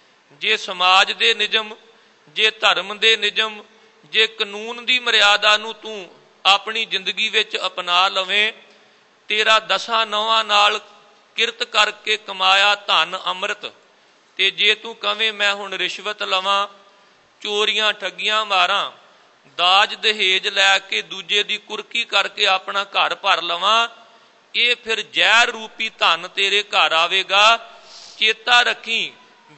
Speaker 2: ਜੇ ਸਮਾਜ ਦੇ ਨਿਯਮ, ਜੇ ਧਰਮ ਦੇ ਨਿਯਮ, ਜੇ ਕਾਨੂੰਨ ਦੀ ਮਰਿਆਦਾ ਨੂੰ ਤੂੰ ਆਪਣੀ ਜ਼ਿੰਦਗੀ ਵਿੱਚ ਅਪਣਾ ਲਵੇਂ, ਤੇਰਾ ਦਸਾਂ ਨੌਆਂ ਨਾਲ ਕਿਰਤ ਕਰਕੇ ਕਮਾਇਆ ਧਨ ਅੰਮ੍ਰਿਤ, ਤੇ ਜੇ ਤੂੰ ਕਵੇਂ ਮੈਂ ਹੁਣ ਰਿਸ਼ਵਤ ਲਵਾਂ, ਚੋਰੀਆਂ ਠੱਗੀਆਂ ਮਾਰਾਂ, ਦਾਜ ਦਹੇਜ ਲੈ ਕੇ ਦੂਜੇ ਦੀ ਕੁਰਕੀ ਕਰਕੇ ਆਪਣਾ ਘਰ ਭਰ ਲਵਾਂ, ਇਹ ਫਿਰ ਜ਼ਹਿਰ ਰੂਪੀ ਧਨ ਤੇਰੇ ਘਰ ਆਵੇਗਾ। ਚੇਤਾ ਰੱਖੀ,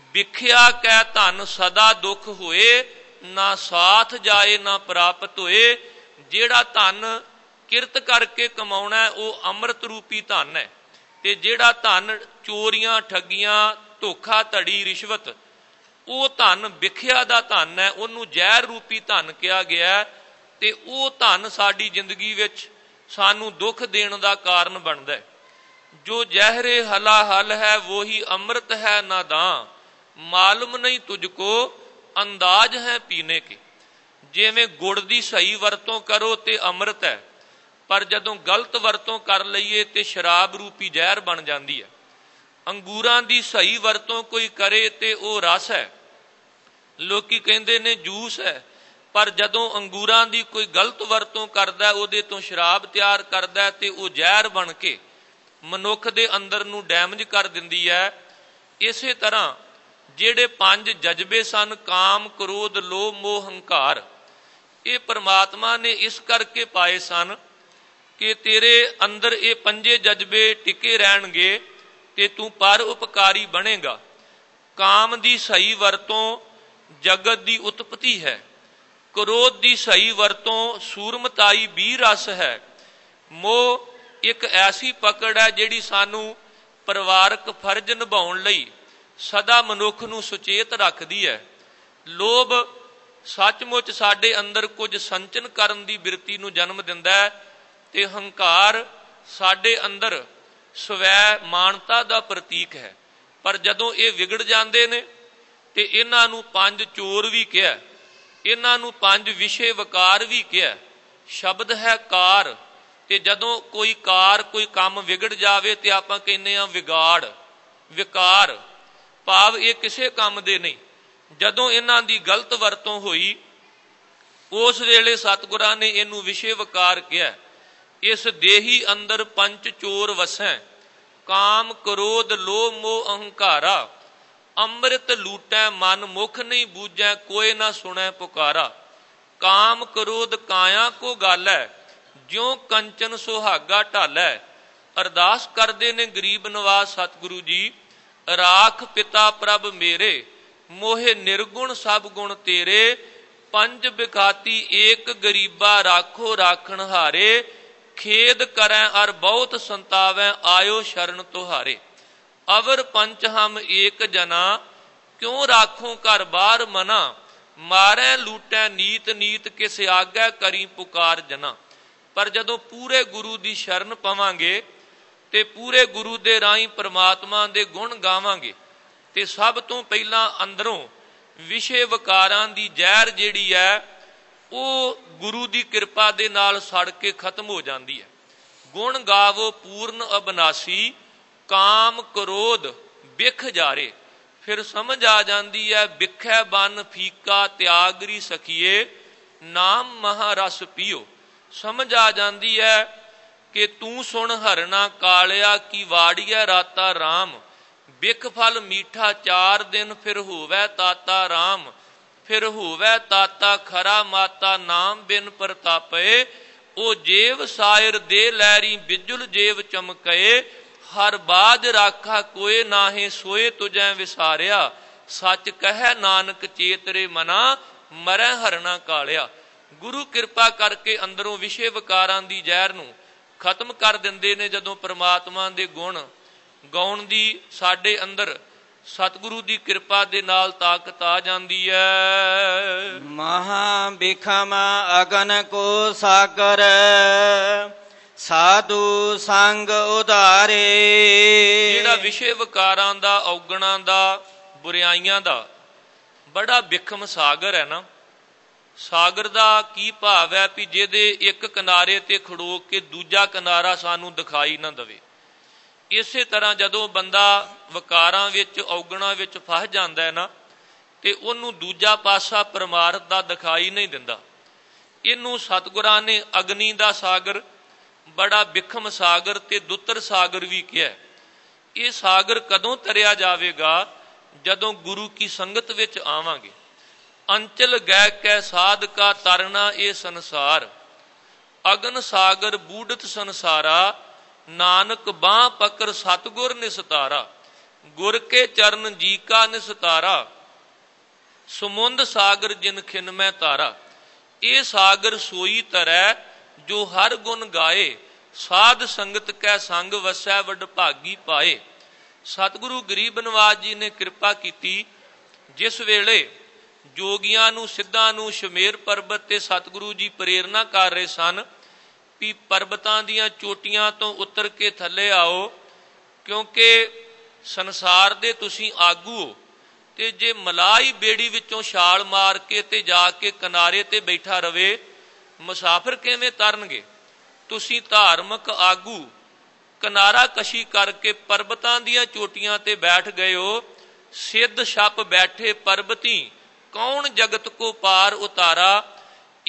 Speaker 2: ਵਿਖਿਆ ਕਹਿ ਧਨ ਸਦਾ ਦੁੱਖ ਹੋਏ, ਨਾ ਸਾਥ ਜਾਏ ਨਾ ਪ੍ਰਾਪਤ ਹੋਏ। ਜਿਹੜਾ ਧਨ ਕਿਰਤ ਕਰਕੇ ਕਮਾਉਣਾ ਉਹ ਅੰਮ੍ਰਿਤ ਰੂਪੀ ਧਨ ਹੈ, ਤੇ ਜਿਹੜਾ ਧਨ ਚੋਰੀਆਂ ਠੱਗੀਆਂ ਧੋਖਾ ਧੜੀ ਰਿਸ਼ਵਤ, ਉਹ ਧਨ ਵਿਖਿਆ ਦਾ ਧਨ ਹੈ, ਉਹਨੂੰ ਜ਼ਹਿਰ ਰੂਪੀ ਧਨ ਕਿਹਾ ਗਿਆ। ਤੇ ਉਹ ਧਨ ਸਾਡੀ ਜ਼ਿੰਦਗੀ ਵਿੱਚ ਸਾਨੂੰ ਦੁੱਖ ਦੇਣ ਦਾ ਕਾਰਨ ਬਣਦਾ ਹੈ। ਜੋ ਜ਼ਹਿਰੇ ਹਲਾ ਹਲ ਹੈ ਵੋਹੀ ਅੰਮ੍ਰਿਤ ਹੈ ਨਾਦਾਂ, ਮਾਲੂਮ ਨਹੀਂ ਤੁਝ ਕੋ ਅੰਦਾਜ਼ ਹੈ ਪੀਨੇ ਕੇ। ਜਿਵੇਂ ਗੁੜ ਦੀ ਸਹੀ ਵਰਤੋਂ ਕਰੋ ਤੇ ਅੰਮ੍ਰਿਤ ਹੈ, ਪਰ ਜਦੋਂ ਗਲਤ ਵਰਤੋਂ ਕਰ ਲਈਏ ਤੇ ਸ਼ਰਾਬ ਰੂਪੀ ਜ਼ਹਿਰ ਬਣ ਜਾਂਦੀ ਹੈ। ਅੰਗੂਰਾਂ ਦੀ ਸਹੀ ਵਰਤੋਂ ਕੋਈ ਕਰੇ ਤੇ ਉਹ ਰਸ ਹੈ। ਲੋਕੀ ਕਹਿੰਦੇ ਨੇ ਜੂਸ ਹੈ, ਪਰ ਜਦੋਂ ਅੰਗੂਰਾਂ ਦੀ ਕੋਈ ਗਲਤ ਵਰਤੋਂ ਕਰਦਾ, ਉਹਦੇ ਤੋਂ ਸ਼ਰਾਬ ਤਿਆਰ ਕਰਦਾ ਤੇ ਉਹ ਜ਼ਹਿਰ ਬਣ ਕੇ ਮਨੁੱਖ ਦੇ ਅੰਦਰ ਨੂੰ ਡੈਮੇਜ ਕਰ ਦਿੰਦੀ ਹੈ। ਇਸੇ ਤਰ੍ਹਾਂ ਜਿਹੜੇ ਪੰਜ ਜਜ਼ਬੇ ਸਨ, ਕਾਮ, ਕ੍ਰੋਧ, ਲੋਭ, ਮੋਹ, ਹੰਕਾਰ, ਇਹ ਪਰਮਾਤਮਾ ਨੇ ਇਸ ਕਰਕੇ ਪਾਏ ਸਨ ਕਿ ਤੇਰੇ ਅੰਦਰ ਇਹ ਪੰਜੇ ਜਜ਼ਬੇ ਟਿਕੇ ਰਹਿਣਗੇ ਤੇ ਤੂੰ ਪਰ ਉਪਕਾਰੀ ਬਣੇਗਾ। ਕਾਮ ਦੀ ਸਹੀ ਵਰਤੋਂ ਜਗਤ ਦੀ ਉਤਪਤੀ ਹੈ। ਕ੍ਰੋਧ ਦੀ ਸਹੀ ਵਰਤੋਂ ਸੂਰਮਤਾਈ ਵੀਹ ਰਸ ਹੈ। ਮੋਹ ਇੱਕ ਐਸੀ ਪਕੜ ਹੈ ਜਿਹੜੀ ਸਾਨੂੰ ਪਰਿਵਾਰਕ ਫਰਜ਼ ਨਿਭਾਉਣ ਲਈ ਸਦਾ ਮਨੁੱਖ ਨੂੰ ਸੁਚੇਤ ਰੱਖਦੀ ਹੈ। ਲੋਭ ਸੱਚਮੁੱਚ ਸਾਡੇ ਅੰਦਰ ਕੁਝ ਸੰਚਨ ਕਰਨ ਦੀ ਬਿਰਤੀ ਨੂੰ ਜਨਮ ਦਿੰਦਾ ਹੈ ਤੇ ਹੰਕਾਰ ਸਾਡੇ ਅੰਦਰ ਸਵੈ ਮਾਨਤਾ ਦਾ ਪ੍ਰਤੀਕ ਹੈ। ਪਰ ਜਦੋਂ ਇਹ ਵਿਗੜ ਜਾਂਦੇ ਨੇ ਤੇ ਇਹਨਾਂ ਨੂੰ ਪੰਜ ਚੋਰ ਵੀ ਕਿਹਾ, ਇਹਨਾਂ ਨੂੰ ਪੰਜ ਵਿਸ਼ੇ ਵਕਾਰ ਵੀ ਕਿਹਾ। ਸ਼ਬਦ ਹੈ ਕਾਰ, ਤੇ ਜਦੋਂ ਕੋਈ ਕਾਰ ਕੋਈ ਕੰਮ ਵਿਗੜ ਜਾਵੇ ਤੇ ਆਪਾਂ ਕਹਿੰਦੇ ਆ ਵਿਗਾੜ, ਵਿਕਾਰ, ਭਾਵ ਇਹ ਕਿਸੇ ਕੰਮ ਦੇ ਨਹੀਂ। ਜਦੋਂ ਇਹਨਾਂ ਦੀ ਗਲਤ ਵਰਤੋਂ ਹੋਈ ਉਸ ਵੇਲੇ ਸਤਿਗੁਰਾਂ ਨੇ ਇਹਨੂੰ ਵਿਸ਼ੇ ਵਕਾਰ ਕਿਹਾ। ਇਸ ਦੇਹੀ ਅੰਦਰ ਪੰਜ ਚੋਰ ਵਸੈ, ਕਾਮ, ਕ੍ਰੋਧ, ਲੋਭ, ਮੋਹ, ਅਹੰਕਾਰਾ। ਅੰਮ੍ਰਿਤ ਲੂਟੈ ਮਨ ਮੁਖ ਨਹੀਂ ਬੂਝੈ, ਕੋਇ ਨਾ ਸੁਣੈ ਪੁਕਾਰਾ। ਕਾਮ ਕ੍ਰੋਧ ਕਾਇਆ ਕੋ ਗਾਲੈ, ਜਿਉ ਕੰਚਨ ਸੁਹਾਗਾ ਢਾਲੈ। ਅਰਦਾਸ ਕਰਦੇ ਨੇ ਗਰੀਬ ਨਵਾਜ਼ ਸਤਿਗੁਰੂ ਜੀ, ਰਾਖ ਪਿਤਾ ਪ੍ਰਭ ਮੇਰੇ, ਮੋਹਿ ਨਿਰਗੁਣ ਸਭ ਗੁਣ ਤੇਰੇ। ਪੰਜ ਬਿਖਾਤੀ ਏਕ ਗਰੀਬਾ, ਰਾਖੋ ਰਾਖਣ ਹਾਰੇ। ਖੇਦ ਕਰੈ ਅਰ ਬਹੁਤ ਸੰਤਾਵੈ, ਆਇਓ ਸ਼ਰਨ ਤੁਹਾਰੇ। ਅਵਰ ਪੰਚ ਹਮ ਏਕ ਜਨਾ, ਕਿਉ ਰਾਖੋ ਘਰ ਬਾਰ ਮਨਾ। ਮਾਰੈ ਲੂਟੈ ਨੀਤ ਨੀਤ, ਕਿਸ ਆਗੈ ਕਰੀ ਪੁਕਾਰ ਜਨਾ। ਪਰ ਜਦੋਂ ਪੂਰੇ ਗੁਰੂ ਦੀ ਸ਼ਰਨ ਪਵਾਂਗੇ ਤੇ ਪੂਰੇ ਗੁਰੂ ਦੇ ਰਾਹੀਂ ਪ੍ਰਮਾਤਮਾ ਦੇ ਗੁਣ ਗਾਵਾਂਗੇ ਤੇ ਸਭ ਤੋਂ ਪਹਿਲਾਂ ਅੰਦਰੋਂ ਵਿਸ਼ੇ ਵਕਾਰਾਂ ਦੀ ਜ਼ਹਿਰ ਜਿਹੜੀ ਹੈ ਉਹ ਗੁਰੂ ਦੀ ਕਿਰਪਾ ਦੇ ਨਾਲ ਸੜ ਕੇ ਖਤਮ ਹੋ ਜਾਂਦੀ ਹੈ। ਗੁਣ ਗਾਵੋ ਪੂਰਨ ਅਬਨਾਸੀ, ਕਾਮ ਕ੍ਰੋਧ ਬਿਖ ਜਾਰੇ। ਫਿਰ ਸਮਝ ਆ ਜਾਂਦੀ ਹੈ ਬਿਖੈ ਬਨ ਫੀਕਾ, ਤਿਆਗਰੀ ਸਖੀਏ, ਨਾਮ ਮਹਾਰਸ ਪੀਓ। ਸਮਝ ਆ ਜਾਂਦੀ ਹੈ ਕਿ ਤੂੰ ਸੁਣ ਹਰਣਾ ਕਾਲਿਆ, ਕੀ ਵਾੜੀਐ ਰਾਤਾ ਰਾਮ। ਬਿਖ ਫਲ ਮੀਠਾ ਚਾਰ ਦਿਨ, ਫਿਰ ਹੋਵੈ ਤਾਤਾ ਰਾਮ। ਫਿਰ ਹੋਵੈ ਤਾਤਾ ਖਰਾ ਮਾਤਾ, ਨਾਮ ਬਿਨ ਪ੍ਰਤਾਪੇ। ਉਹ ਜੇਵ ਸਾਇਰ ਦੇ ਲਹਿਰੀ, ਬਿਜੁਲ ਜੇਵ ਚਮਕਏ। ਹਰ ਬਾਜ ਰਾਖਾ ਕੋਏ ਨਾਹੇ, ਸੋਏ ਤੁਜੈ ਵਿਸਾਰਿਆ। ਸੱਚ ਕਹਿ ਨਾਨਕ ਚੇਤਰੇ ਮਨਾ, ਮਰੈ ਹਰਣਾ ਕਾਲਿਆ। ਗੁਰੂ ਕਿਰਪਾ ਕਰਕੇ ਅੰਦਰੋਂ ਵਿਸ਼ੇ ਵਕਾਰਾਂ ਦੀ ਜ਼ਹਿਰ ਨੂੰ ਖਤਮ ਕਰ ਦਿੰਦੇ ਨੇ। ਜਦੋਂ ਪ੍ਰਮਾਤਮਾ ਦੇ ਗੁਣ ਗਾਉਣ ਦੀ ਸਾਡੇ ਅੰਦਰ ਸਤਿਗੁਰੂ ਦੀ ਕਿਰਪਾ ਦੇ ਨਾਲ ਤਾਕਤ ਆ ਜਾਂਦੀ ਹੈ।
Speaker 1: ਮਹਾ ਬਿਖਮ ਅਗਨ ਕੋ ਸਾਗਰ, ਸਾਧੂ ਸੰਗ ਉਧਾਰੇ।
Speaker 2: ਜਿਹੜਾ ਵਿਸ਼ੇ ਵਕਾਰਾਂ ਦਾ, ਔਗਣਾਂ ਦਾ, ਬੁਰਾਈਆਂ ਦਾ ਬੜਾ ਬਿਖਮ ਸਾਗਰ ਹੈ ਨਾ। ਸਾਗਰ ਦਾ ਕੀ ਭਾਵ ਹੈ ਵੀ ਜਿਹਦੇ ਇੱਕ ਕਿਨਾਰੇ ਤੇ ਖੜੋ ਕੇ ਦੂਜਾ ਕਿਨਾਰਾ ਸਾਨੂੰ ਦਿਖਾਈ ਨਾ ਦੇਵੇ। ਇਸੇ ਤਰ੍ਹਾਂ ਜਦੋਂ ਬੰਦਾ ਵਕਾਰਾਂ ਵਿੱਚ, ਔਗਣਾਂ ਵਿੱਚ ਫਸ ਜਾਂਦਾ ਹੈ ਨਾ ਤੇ ਉਹਨੂੰ ਦੂਜਾ ਪਾਸਾ ਪਰਮਾਰਥ ਦਾ ਦਿਖਾਈ ਨਹੀਂ ਦਿੰਦਾ। ਇਹਨੂੰ ਸਤਿਗੁਰਾਂ ਨੇ ਅਗਨੀ ਦਾ ਸਾਗਰ, ਬੜਾ ਬਿਖਮ ਸਾਗਰ ਤੇ ਦੁੱਤਰ ਸਾਗਰ ਵੀ ਕਿਹਾ। ਇਹ ਸਾਗਰ ਕਦੋਂ ਤਰਿਆ ਜਾਵੇਗਾ? ਜਦੋਂ ਗੁਰੂ ਕੀ ਸੰਗਤ ਵਿੱਚ ਆਵਾਂਗੇ। ਅੰਚਲ ਗੈ ਕੈ ਸਾਧ ਕਾ ਤਰਨਾ ਇਹ ਸੰਸਾਰ, ਅਗਨ ਸਾਗਰ ਬੂਢਤ ਸੰਸਾਰਾ। ਨਾਨਕ ਬਾਹ ਪਕੜ ਸਤਿਗੁਰ ਨਿਸਤਾਰਾ, ਗੁਰ ਕੇ ਚਰਨ ਜੀ ਕਾ ਨਿਸਤਾਰਾ। ਸਮੁੰਦ ਸਾਗਰ ਜਿਨ ਖਿਨ ਮੈਂ ਤਾਰਾ। ਇਹ ਸਾਗਰ ਸੋਈ ਤਰੈ ਜੋ ਹਰ ਗੁਣ ਗਾਏ, ਸਾਧ ਸੰਗਤ ਕੈ ਸੰਗ ਵਸੈ ਵਡ ਭਾਗੀ ਪਾਏ। ਸਤਿਗੁਰੂ ਗਰੀਬ ਨਵਾਜ਼ ਜੀ ਨੇ ਕਿਰਪਾ ਕੀਤੀ। ਜਿਸ ਵੇਲੇ ਜੋਗੀਆਂ ਨੂੰ, ਸਿੱਧਾਂ ਨੂੰ ਸ਼ਮੇਰ ਪਰਬਤ ਤੇ ਸਤਿਗੁਰੂ ਜੀ ਪ੍ਰੇਰਨਾ ਕਰ ਰਹੇ ਸਨ ਵੀ ਪਰਬਤਾਂ ਦੀਆਂ ਚੋਟੀਆਂ ਤੋਂ ਉਤਰ ਕੇ ਥੱਲੇ ਆਓ, ਕਿਉਂਕਿ ਸੰਸਾਰ ਦੇ ਤੁਸੀਂ ਆਗੂ ਹੋ। ਤੇ ਜੇ ਮਲਾਈ ਬੇੜੀ ਵਿੱਚੋਂ ਛਾਲ ਮਾਰ ਕੇ ਤੇ ਜਾ ਕੇ ਕਿਨਾਰੇ ਤੇ ਬੈਠਾ ਰਵੇ, ਮੁਸਾਫਿਰ ਕਿਵੇਂ ਤਰਨਗੇ? ਤੁਸੀਂ ਧਾਰਮਿਕ ਆਗੂ ਕਿਨਾਰਾ ਕਸ਼ੀ ਕਰਕੇ ਪਰਬਤਾਂ ਦੀਆਂ ਚੋਟੀਆਂ ਤੇ ਬੈਠ ਗਏ ਹੋ। ਸਿੱਧ ਛਪ ਬੈਠੇ ਪਰਬਤੀ, ਕੌਣ ਜਗਤ ਕੋ ਪਾਰ ਉਤਾਰਾ।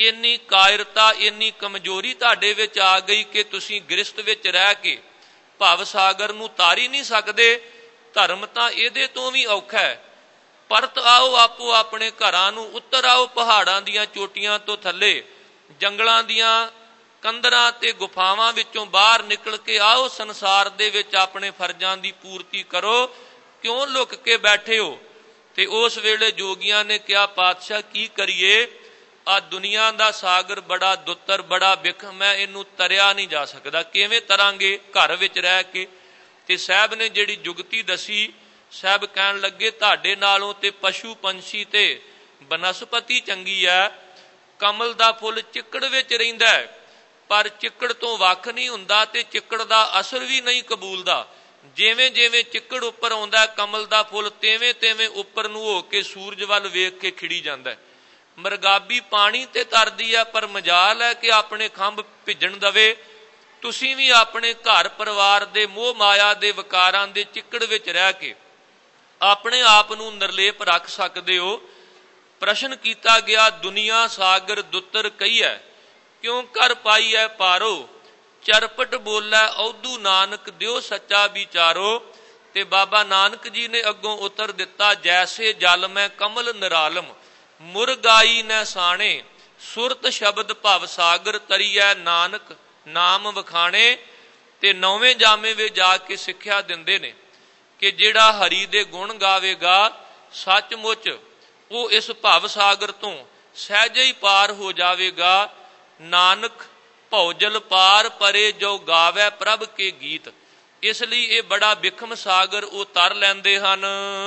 Speaker 2: ਇੰਨੀ ਕਾਇਰਤਾ, ਇੰਨੀ ਕਮਜ਼ੋਰੀ ਤੁਹਾਡੇ ਵਿੱਚ ਆ ਗਈ ਕਿ ਤੁਸੀਂ ਗ੍ਰਸਤ ਵਿੱਚ ਰਹਿ ਕੇ ਭਵ ਸਾਗਰ ਨੂੰ ਤਾਰ ਹੀ ਨਹੀਂ ਸਕਦੇ। ਧਰਮ ਤਾਂ ਇਹਦੇ ਤੋਂ ਵੀ ਔਖਾ ਹੈ। ਪਰਤ ਆਓ ਆਪੋ ਆਪਣੇ ਘਰਾਂ ਨੂੰ, ਉੱਤਰ ਆਓ ਪਹਾੜਾਂ ਦੀਆਂ ਚੋਟੀਆਂ ਤੋਂ ਥੱਲੇ, ਜੰਗਲਾਂ ਦੀਆਂ ਕੰਦਰਾਂ ਤੇ ਗੁਫਾਵਾਂ ਵਿੱਚੋਂ ਬਾਹਰ ਨਿਕਲ ਕੇ ਆਓ, ਸੰਸਾਰ ਦੇ ਵਿੱਚ ਆਪਣੇ ਫਰਜ਼ਾਂ ਦੀ ਪੂਰਤੀ ਕਰੋ। ਕਿਉਂ ਲੁਕ ਕੇ ਬੈਠੇ ਹੋ? ਤੇ ਉਸ ਵੇਲੇ ਜੋਗੀਆਂ ਨੇ ਕਿਹਾ, ਪਾਤਸ਼ਾਹ ਕੀ ਕਰੀਏ, ਆ ਦੁਨੀਆ ਦਾ ਸਾਗਰ ਬੜਾ ਦੁੱਤਰ, ਬੜਾ ਬਿਖਮ ਹੈ, ਇਹਨੂੰ ਤਰਿਆ ਨਹੀਂ ਜਾ ਸਕਦਾ। ਕਿਵੇਂ ਤਰਾਂਗੇ ਘਰ ਵਿੱਚ ਰਹਿ ਕੇ? ਤੇ ਸਾਹਿਬ ਨੇ ਜਿਹੜੀ ਜੁਗਤੀ ਦੱਸੀ, ਸਾਹਿਬ ਕਹਿਣ ਲੱਗੇ, ਤੁਹਾਡੇ ਨਾਲੋਂ ਤੇ ਪਸ਼ੂ ਪੰਛੀ ਤੇ ਬਨਸਪਤੀ ਚੰਗੀ ਹੈ। ਕਮਲ ਦਾ ਫੁੱਲ ਚਿੱਕੜ ਵਿੱਚ ਰਹਿੰਦਾ ਹੈ, ਪਰ ਚਿੱਕੜ ਤੋਂ ਵੱਖ ਨਹੀਂ ਹੁੰਦਾ ਤੇ ਚਿੱਕੜ ਦਾ ਅਸਰ ਵੀ ਨਹੀਂ ਕਬੂਲਦਾ। ਜਿਵੇਂ ਜਿਵੇਂ ਚਿੱਕੜ ਉੱਪਰ ਆਉਂਦਾ ਕਮਲ ਦਾ ਫੁੱਲ ਤਿਵੇਂ ਤਿਵੇਂ ਉੱਪਰ ਨੂੰ ਹੋ ਕੇ ਸੂਰਜ ਵੱਲ ਵੇਖ ਕੇ ਖਿੜੀ ਜਾਂਦਾ। ਮਰਗਾਬੀ ਪਾਣੀ ਤੇ ਤਰਦੀ ਹੈ, ਪਰ ਮਜਾਲ ਹੈ ਕਿ ਆਪਣੇ ਖੰਭ ਭਿੱਜਣ ਦਵੇ। ਤੁਸੀਂ ਵੀ ਆਪਣੇ ਘਰ ਪਰਿਵਾਰ ਦੇ ਮੋਹ ਮਾਇਆ ਦੇ ਵਿਕਾਰਾਂ ਦੇ ਚਿੱਕੜ ਵਿੱਚ ਰਹਿ ਕੇ ਆਪਣੇ ਆਪ ਨੂੰ ਨਿਰਲੇਪ ਰੱਖ ਸਕਦੇ ਹੋ। ਪ੍ਰਸ਼ਨ ਕੀਤਾ ਗਿਆ, ਦੁਨੀਆ ਸਾਗਰ ਦੁੱਤਰ ਕਹੀ ਹੈ, ਕਿਉਂ ਕਰ ਪਾਈ ਹੈ ਪਾਰੋ। ਚਰਪਟ ਬੋਲੇ ਔਧੂ ਨਾਨਕ, ਦਿਓ ਸੱਚਾ ਵਿਚਾਰੋ। ਤੇ ਬਾਬਾ ਨਾਨਕ ਜੀ ਨੇ ਅੱਗੋਂ ਉੱਤਰ ਦਿੱਤਾ, ਜੈਸੇ ਜਲ ਮੈਂ ਕਮਲ ਨਿਰਾਲਮ, ਮੁਰਗਾਈ ਨੈ ਸਾਣੇ। ਸੁਰਤ ਸ਼ਬਦ ਭਵ ਸਾਗਰ ਤਰੀਐ, ਨਾਨਕ ਨਾਮ ਵਖਾਣੇ। ਤੇ ਨੌਵੇਂ ਜਾਮੇ ਵਿੱਚ ਜਾ ਕੇ ਸਿੱਖਿਆ ਦਿੰਦੇ ਨੇ ਕਿ ਜਿਹੜਾ ਹਰੀ ਦੇ ਗੁਣ ਗਾਵੇਗਾ ਸੱਚਮੁੱਚ ਉਹ ਇਸ ਭਵ ਸਾਗਰ ਤੋਂ ਸਹਿਜੇ ਹੀ ਪਾਰ ਹੋ ਜਾਵੇਗਾ। ਨਾਨਕ ਭੌਜਲ ਪਾਰ ਪਰੇ ਜੋ ਗਾਵੇ ਪ੍ਰਭ ਕੇ ਗੀਤ। ਇਸ ਲਈ ਇਹ ਬੜਾ ਬਿਖਮ ਸਾਗਰ ਉਹ ਤਰ ਲੈਂਦੇ ਹਨ।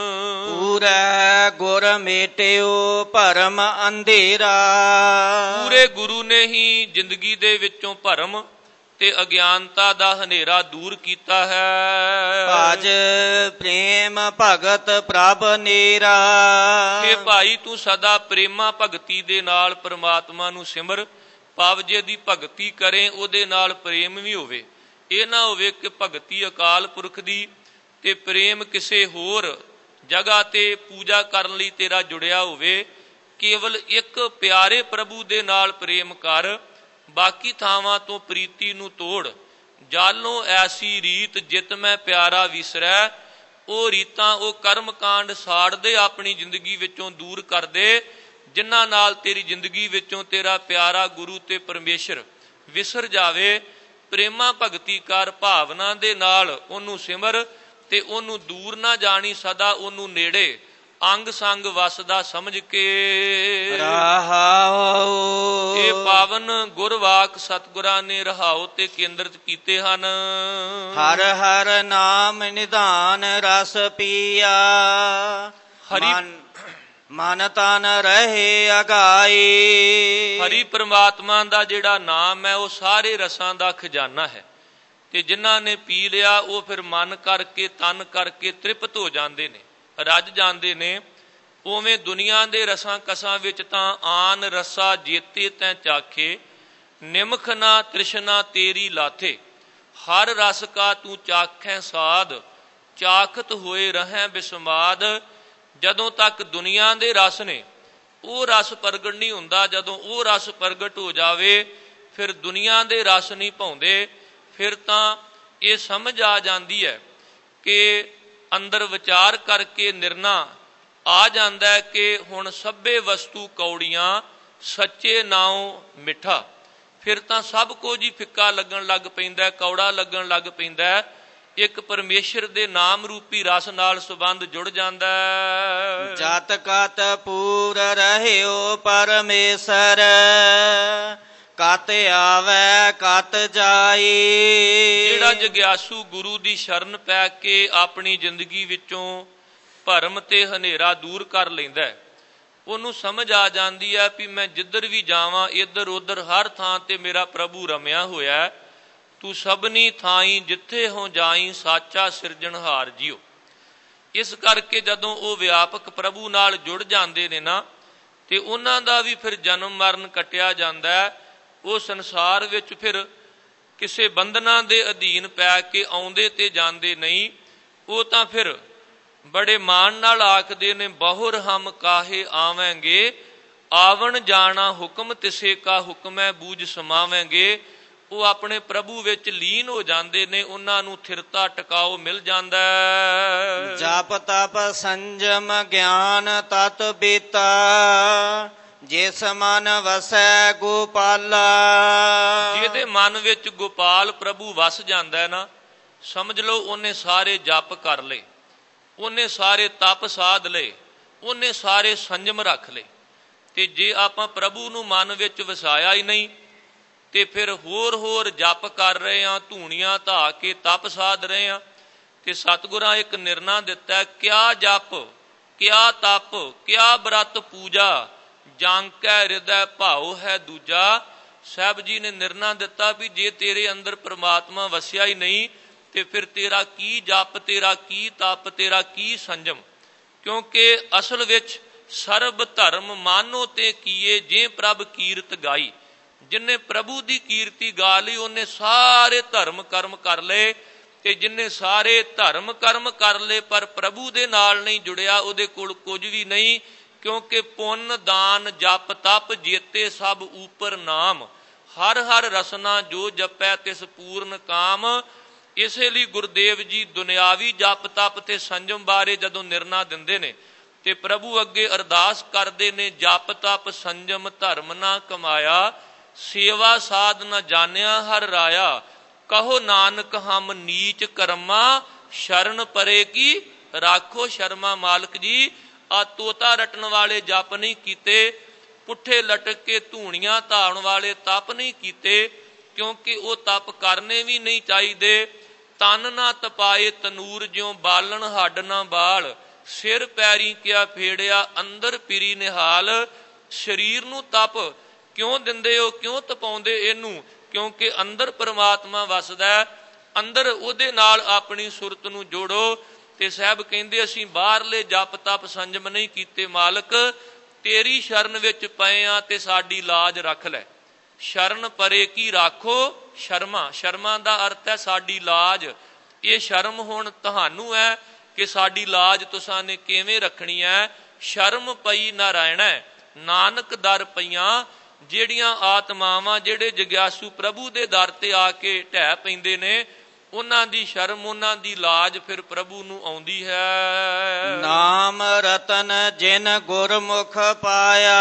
Speaker 1: ਪੂਰੇ ਗੁਰ ਮੇਟਿਓ ਭਰਮ ਅੰਧੇਰਾ।
Speaker 2: ਪੂਰੇ ਗੁਰੂ ਨੇ ਹੀ ਜ਼ਿੰਦਗੀ ਦੇ ਵਿੱਚੋਂ ਭਰਮ ਤੇ ਅਗਿਆਨਤਾ ਦਾ ਹਨੇਰਾ ਦੂਰ ਕੀਤਾ ਹੈ।
Speaker 1: ਭਜ ਪ੍ਰੇਮ ਭਗਤ ਪ੍ਰਭ ਨੀਰਾ।
Speaker 2: ਕਿ ਭਾਈ ਤੂੰ ਸਦਾ ਪ੍ਰੇਮਾ ਭਗਤੀ ਦੇ ਨਾਲ ਪਰਮਾਤਮਾ ਨੂੰ ਸਿਮਰ। ਭਾਵ ਜੇ ਦੀ ਭਗਤੀ ਕਰੇ ਉਹਦੇ ਨਾਲ ਪ੍ਰੇਮ ਵੀ ਹੋਵੇ। ਇਹ ਨਾ ਹੋਵੇ ਕਿ ਭਗਤੀ ਅਕਾਲ ਪੁਰਖ ਦੀ ਤੇ ਪ੍ਰੇਮ ਕਿਸੇ ਹੋਰ ਜਗ੍ਹਾ ਤੇ ਪੂਜਾ ਕਰਨ ਲਈ ਤੇਰਾ ਜੁੜਿਆ ਹੋਵੇ। ਕੇਵਲ ਇੱਕ ਪਿਆਰੇ ਪ੍ਰਭੂ ਦੇ ਨਾਲ ਪ੍ਰੇਮ ਕਰ, ਬਾਕੀ ਥਾਵਾਂ ਤੋਂ ਪ੍ਰੀਤੀ ਨੂੰ ਤੋੜ। ਜਾਲੋਂ ਐਸੀ ਰੀਤ ਜਿਤ ਮੈਂ ਪਿਆਰਾ ਵਿਸਰੈ। ਉਹ ਰੀਤਾਂ, ਉਹ ਕਰਮ ਕਾਂਡ ਸਾੜ ਦੇ, ਆਪਣੀ ਜ਼ਿੰਦਗੀ ਵਿੱਚੋਂ ਦੂਰ ਕਰ ਦੇ, ਜਿਨ੍ਹਾਂ ਨਾਲ ਤੇਰੀ ਜ਼ਿੰਦਗੀ ਵਿੱਚੋਂ ਤੇਰਾ ਪਿਆਰਾ ਗੁਰੂ ਤੇ ਪਰਮੇਸ਼ਰ ਵਿਸਰ ਜਾਵੇ। ਪ੍ਰੇਮਾ ਭਗਤੀ ਕਰ, ਭਾਵਨਾ ਦੇ ਨਾਲ ਉਹਨੂੰ ਸਿਮਰ ਤੇ ਉਹਨੂੰ ਦੂਰ ਨਾ ਜਾਣੀ, ਸਦਾ ਉਹਨੂੰ ਨੇੜੇ ਅੰਗ ਸੰਗ ਵਸਦਾ ਸਮਝ ਕੇ।
Speaker 1: ਰਹਾਉ
Speaker 2: ਇਹ ਪਾਵਨ ਗੁਰਵਾਕ ਸਤਿਗੁਰਾਂ ਨੇ ਰਹਾਉ ਤੇ ਕੇਂਦਰਿਤ ਕੀਤੇ ਹਨ।
Speaker 1: ਹਰ ਹਰ ਨਾਮ ਨਿਧਾਨ ਰਸ ਪੀਆ।
Speaker 2: ਹਰੀ
Speaker 1: ਮਨ ਤਨ ਰਹੇ ਅਗਾਈ।
Speaker 2: ਹਰੀ ਪ੍ਰਮਾਤਮਾ ਦਾ ਜਿਹੜਾ ਨਾਮ ਹੈ ਉਹ ਸਾਰੇ ਰਸਾਂ ਦਾ ਖਜ਼ਾਨਾ ਹੈ ਤੇ ਜਿਨ੍ਹਾਂ ਨੇ ਪੀ ਲਿਆ ਉਹ ਫਿਰ ਮਨ ਕਰਕੇ ਤਨ ਕਰਕੇ ਤ੍ਰਿਪਤ ਹੋ ਜਾਂਦੇ ਨੇ, ਰੱਜ ਜਾਂਦੇ ਨੇ। ਉਵੇਂ ਦੁਨੀਆ ਦੇ ਰਸਾਂ ਕਸਾਂ ਵਿੱਚ ਤਾਂ ਆਨ ਰਸਾ ਜੇਤੇ ਤੈਂ ਚਾਖੇ, ਨਿਮਖ ਨਾ ਤ੍ਰਿਸ਼ਨਾ ਤੇਰੀ ਲਾਥੇ। ਹਰ ਰਸ ਕਾ ਤੂੰ ਚਾਖੈ ਸਾਧ, ਚਾਖਤ ਹੋਏ ਰਹੈ ਬਿਸਮਾਦ। ਜਦੋਂ ਤੱਕ ਦੁਨੀਆ ਦੇ ਰਸ ਨੇ ਉਹ ਰਸ ਪ੍ਰਗਟ ਨਹੀਂ ਹੁੰਦਾ। ਜਦੋਂ ਉਹ ਰਸ ਪ੍ਰਗਟ ਹੋ ਜਾਵੇ ਫਿਰ ਦੁਨੀਆ ਦੇ ਰਸ ਨਹੀਂ ਭਾਉਂਦੇ। ਫਿਰ ਤਾਂ ਇਹ ਸਮਝ ਆ ਜਾਂਦੀ ਹੈ ਕਿ ਅੰਦਰ ਵਿਚਾਰ ਕਰਕੇ ਨਿਰਣਾ ਆ ਜਾਂਦਾ ਹੈ ਕਿ ਹੁਣ ਸਭੇ ਵਸਤੂ ਕੌੜੀਆਂ, ਸੱਚੇ ਨਾਉ ਮਿੱਠਾ। ਫਿਰ ਤਾਂ ਸਭ ਕੁਝ ਹੀ ਫਿੱਕਾ ਲੱਗਣ ਲੱਗ ਪੈਂਦਾ, ਕੌੜਾ ਲੱਗਣ ਲੱਗ ਪੈਂਦਾ। ਇੱਕ ਪਰਮੇਸ਼ਰ ਦੇ ਨਾਮ ਰੂਪੀ ਰਸ ਨਾਲ ਸੰਬੰਧ ਜੁੜ ਜਾਂਦਾ।
Speaker 1: ਜਤ ਕਤ ਪੂਰ ਰਹਿਓ ਪਰਮੇਸ਼ਰ, ਕਤ ਆਵੇ ਕਤ ਜਾਈ।
Speaker 2: ਜਿਹੜਾ ਜਗਿਆਸੂ ਗੁਰੂ ਦੀ ਸ਼ਰਨ ਪੈ ਕੇ ਆਪਣੀ ਜ਼ਿੰਦਗੀ ਵਿੱਚੋਂ ਭਰਮ ਤੇ ਹਨੇਰਾ ਦੂਰ ਕਰ ਲੈਂਦਾ, ਉਹਨੂੰ ਸਮਝ ਆ ਜਾਂਦੀ ਹੈ ਵੀ ਮੈਂ ਜਿੱਧਰ ਵੀ ਜਾਵਾਂ ਇੱਧਰ ਉੱਧਰ ਹਰ ਥਾਂ ਤੇ ਮੇਰਾ ਪ੍ਰਭੂ ਰਮਿਆ ਹੋਇਆ। ਤੂੰ ਸਭਨੀ ਥਾਈ ਜਿੱਥੇ ਹੋ ਜਾਈ, ਸਾਚਾ ਸਿਰਜਣਹਾਰ ਜੀਓ। ਇਸ ਕਰਕੇ ਜਦੋਂ ਉਹ ਵਿਆਪਕ ਪ੍ਰਭੂ ਨਾਲ ਜੁੜ ਜਾਂਦੇ ਨੇ ਨਾ ਤੇ ਉਹਨਾਂ ਦਾ ਵੀ ਫਿਰ ਜਨਮ ਮਰਨ ਕੱਟਿਆ ਜਾਂਦਾ। ਉਹ ਸੰਸਾਰ ਵਿੱਚ ਫਿਰ ਕਿਸੇ ਬੰਧਨਾਂ ਦੇ ਅਧੀਨ ਪੈ ਕੇ ਆਉਂਦੇ ਤੇ ਜਾਂਦੇ ਨਹੀਂ। ਉਹ ਤਾਂ ਫਿਰ ਬੜੇ ਮਾਣ ਨਾਲ ਆਖਦੇ ਨੇ, ਬਹੁਰ ਹਮ ਕਾਹੇ ਆਵਾਂਗੇ, ਆਵਣ ਜਾਣਾ ਹੁਕਮ ਤਿਸੇ ਕਾ ਹੁਕਮੈ ਬੂਝ ਸਮਾਵੇਂਗੇ। ਉਹ ਆਪਣੇ ਪ੍ਰਭੂ ਵਿੱਚ ਲੀਨ ਹੋ ਜਾਂਦੇ ਨੇ, ਉਹਨਾਂ ਨੂੰ ਥਿਰਤਾ ਟਿਕਾਓ ਮਿਲ ਜਾਂਦਾ।
Speaker 1: ਜਪ ਤਪ ਸੰਜਮ ਗਿਆਨ ਤਤ ਬੀਤਾ, ਜਿਸ ਮਨ ਵਸੈ ਗੋਪਾਲਾ।
Speaker 2: ਜਿਹਦੇ ਮਨ ਵਿੱਚ ਗੋਪਾਲ ਪ੍ਰਭੂ ਵਸ ਜਾਂਦਾ ਹੈ ਨਾ, ਸਮਝ ਲਓ ਉਹਨੇ ਸਾਰੇ ਜਪ ਕਰ ਲਏ, ਉਹਨੇ ਸਾਰੇ ਤਪ ਸਾਧ ਲਏ, ਉਹਨੇ ਸਾਰੇ ਸੰਜਮ ਰੱਖ ਲਏ। ਤੇ ਜੇ ਆਪਾਂ ਪ੍ਰਭੂ ਨੂੰ ਮਨ ਵਿੱਚ ਵਸਾਇਆ ਹੀ ਨਹੀਂ ਤੇ ਫਿਰ ਹੋਰ ਹੋਰ ਜਪ ਕਰ ਰਹੇ ਹਾਂ, ਧੂਣੀਆਂ ਧਾ ਕੇ ਤਪ ਸਾਧ ਰਹੇ ਹਾਂ। ਤੇ ਸਤਿਗੁਰਾਂ ਇੱਕ ਨਿਰਣਾ ਦਿੱਤਾ, ਕਿਆ ਜਪ ਕਿਆ ਤਪ ਕਿਆ ਬ੍ਰਤ ਪੂਜਾ, ਜਾਂ ਕੈ ਹਿਰਦੈ ਭਾਉ ਹੈ ਦੂਜਾ। ਸਾਹਿਬ ਜੀ ਨੇ ਨਿਰਣਾ ਦਿੱਤਾ ਵੀ ਜੇ ਤੇਰੇ ਅੰਦਰ ਪ੍ਰਮਾਤਮਾ ਵਸਿਆ ਹੀ ਨਹੀਂ ਤੇ ਫਿਰ ਤੇਰਾ ਕੀ ਜਪ, ਤੇਰਾ ਕੀ ਤਪ, ਤੇਰਾ ਕੀ ਸੰਜਮ। ਕਿਉਂਕਿ ਅਸਲ ਵਿੱਚ ਸਰਬ ਧਰਮ ਮਾਨੋ ਤੇ ਕੀਏ, ਜੇ ਪ੍ਰਭ ਕੀਰਤ ਗਾਈ। ਜਿੰਨੇ ਪ੍ਰਭੂ ਦੀ ਕੀਰਤੀ ਗਾ ਲਈ ਉਹਨੇ ਸਾਰੇ ਧਰਮ ਕਰਮ ਕਰ ਲਏ, ਤੇ ਜਿੰਨੇ ਸਾਰੇ ਧਰਮ ਕਰਮ ਕਰ ਲਏ ਪਰ ਪ੍ਰਭੂ ਦੇ ਨਾਲ ਨਹੀਂ ਜੁੜਿਆ, ਉਹਦੇ ਕੋਲ ਕੁਝ ਵੀ ਨਹੀਂ। ਕਿਉਂਕਿ ਪੁੰਨ ਦਾਨ ਜਪ ਤਪ ਜੇਤੇ ਸਭ ਉਪਰ ਨਾਮ, ਹਰ ਹਰ ਰਸਨਾ ਜੋ ਜਪੈ ਤਿਸ ਪੂਰਨ ਕਾਮ। ਇਸੇ ਲਈ ਗੁਰਦੇਵ ਜੀ ਦੁਨਿਆਵੀ ਜਪ ਤਪ ਤੇ ਸੰਜਮ ਬਾਰੇ ਜਦੋਂ ਨਿਰਣਾ ਦਿੰਦੇ ਨੇ ਤੇ ਪ੍ਰਭੂ ਅੱਗੇ ਅਰਦਾਸ ਕਰਦੇ ਨੇ, ਜਪ ਤਪ ਸੰਜਮ ਧਰਮ ਨਾ ਕਮਾਇਆ, ਸੇਵਾ ਸਾਧ ਨਾ ਜਾਣਿਆ ਹਰ ਰਾਇਆ। ਕਹੋ ਨਾਨਕ ਹਮ ਨੀਚ ਕਰਮਾ, ਸ਼ਰਨ ਪਰੇ ਕੀ ਰਾਖੋ ਸ਼ਰਮਾ। ਮਾਲਕ ਜੀ ਆ ਤੋਤਾ ਰਟਣ ਵਾਲੇ ਜਪ ਨਹੀਂ ਕੀਤੇ, ਪੁੱਠੇ ਲਟਕ ਕੇ ਧੂਣੀਆਂ ਧਾਉਣ ਵਾਲੇ ਤਪ ਨਹੀਂ ਕੀਤੇ, ਕਿਉਂਕਿ ਉਹ ਤਪ ਕਰਨੇ ਵੀ ਨਹੀਂ ਚਾਹੀਦੇ। ਤਨ ਨਾ ਤਪਾਏ ਤਨੂਰ, ਜਿਉ ਬਾਲਣ ਹੱਡ ਨਾ ਬਾਲ, ਸਿਰ ਪੈਰੀ ਕਿਆ ਫੇੜਿਆ ਅੰਦਰ ਪਿਰੀ ਨਿਹਾਲ। ਸਰੀਰ ਨੂੰ ਤਪ ਕਿਉਂ ਦਿੰਦੇ ਹੋ, ਕਿਉਂ ਤਪਾਉਂਦੇ ਇਹਨੂੰ? ਕਿਉਂਕਿ ਅੰਦਰ ਪਰਮਾਤਮਾ ਵਸਦਾ, ਅੰਦਰ ਉਹਦੇ ਨਾਲ ਆਪਣੀ ਸੁਰਤ ਨੂੰ ਜੋੜੋ। ਤੇ ਸਾਹਿਬ ਕਹਿੰਦੇ ਅਸੀਂ ਬਾਹਰਲੇ ਜਪ ਤਪ ਸੰਜਮ ਨਹੀਂ ਕੀਤੇ, ਮਾਲਕ ਤੇਰੀ ਸ਼ਰਨ ਵਿੱਚ ਪਏ ਆ ਤੇ ਸਾਡੀ ਲਾਜ ਰੱਖ ਲੈ। ਸ਼ਰਨ ਪਰੇ ਕੀ ਰਾਖੋ ਸ਼ਰਮਾ, ਸ਼ਰਮਾ ਦਾ ਅਰਥ ਹੈ ਸਾਡੀ ਲਾਜ। ਇਹ ਸ਼ਰਮ ਹੁਣ ਤੁਹਾਨੂੰ ਹੈ ਕਿ ਸਾਡੀ ਲਾਜ ਤੁਸਾਂ ਨੇ ਕਿਵੇਂ ਰੱਖਣੀ ਹੈ। ਸ਼ਰਮ ਪਈ ਨਾਰਾਇਣਾ, ਨਾਨਕ ਦਰ ਪਈਆਂ। ਜਿਹੜੀਆਂ ਆਤਮਾਵਾਂ ਜਿਹੜੇ ਜਗਿਆਸੂ ਪ੍ਰਭੂ ਦੇ ਦਰ ਤੇ ਆ ਕੇ ਢਹਿ ਪੈਂਦੇ ਨੇ, ਉਹਨਾਂ ਦੀ ਸ਼ਰਮ ਉਹਨਾਂ ਦੀ ਲਾਜ ਫਿਰ ਪ੍ਰਭੂ ਨੂੰ ਆਉਂਦੀ ਹੈ।
Speaker 1: ਨਾਮ ਰਤਨ ਜਿਨ ਗੁਰਮੁਖ ਪਾਇਆ,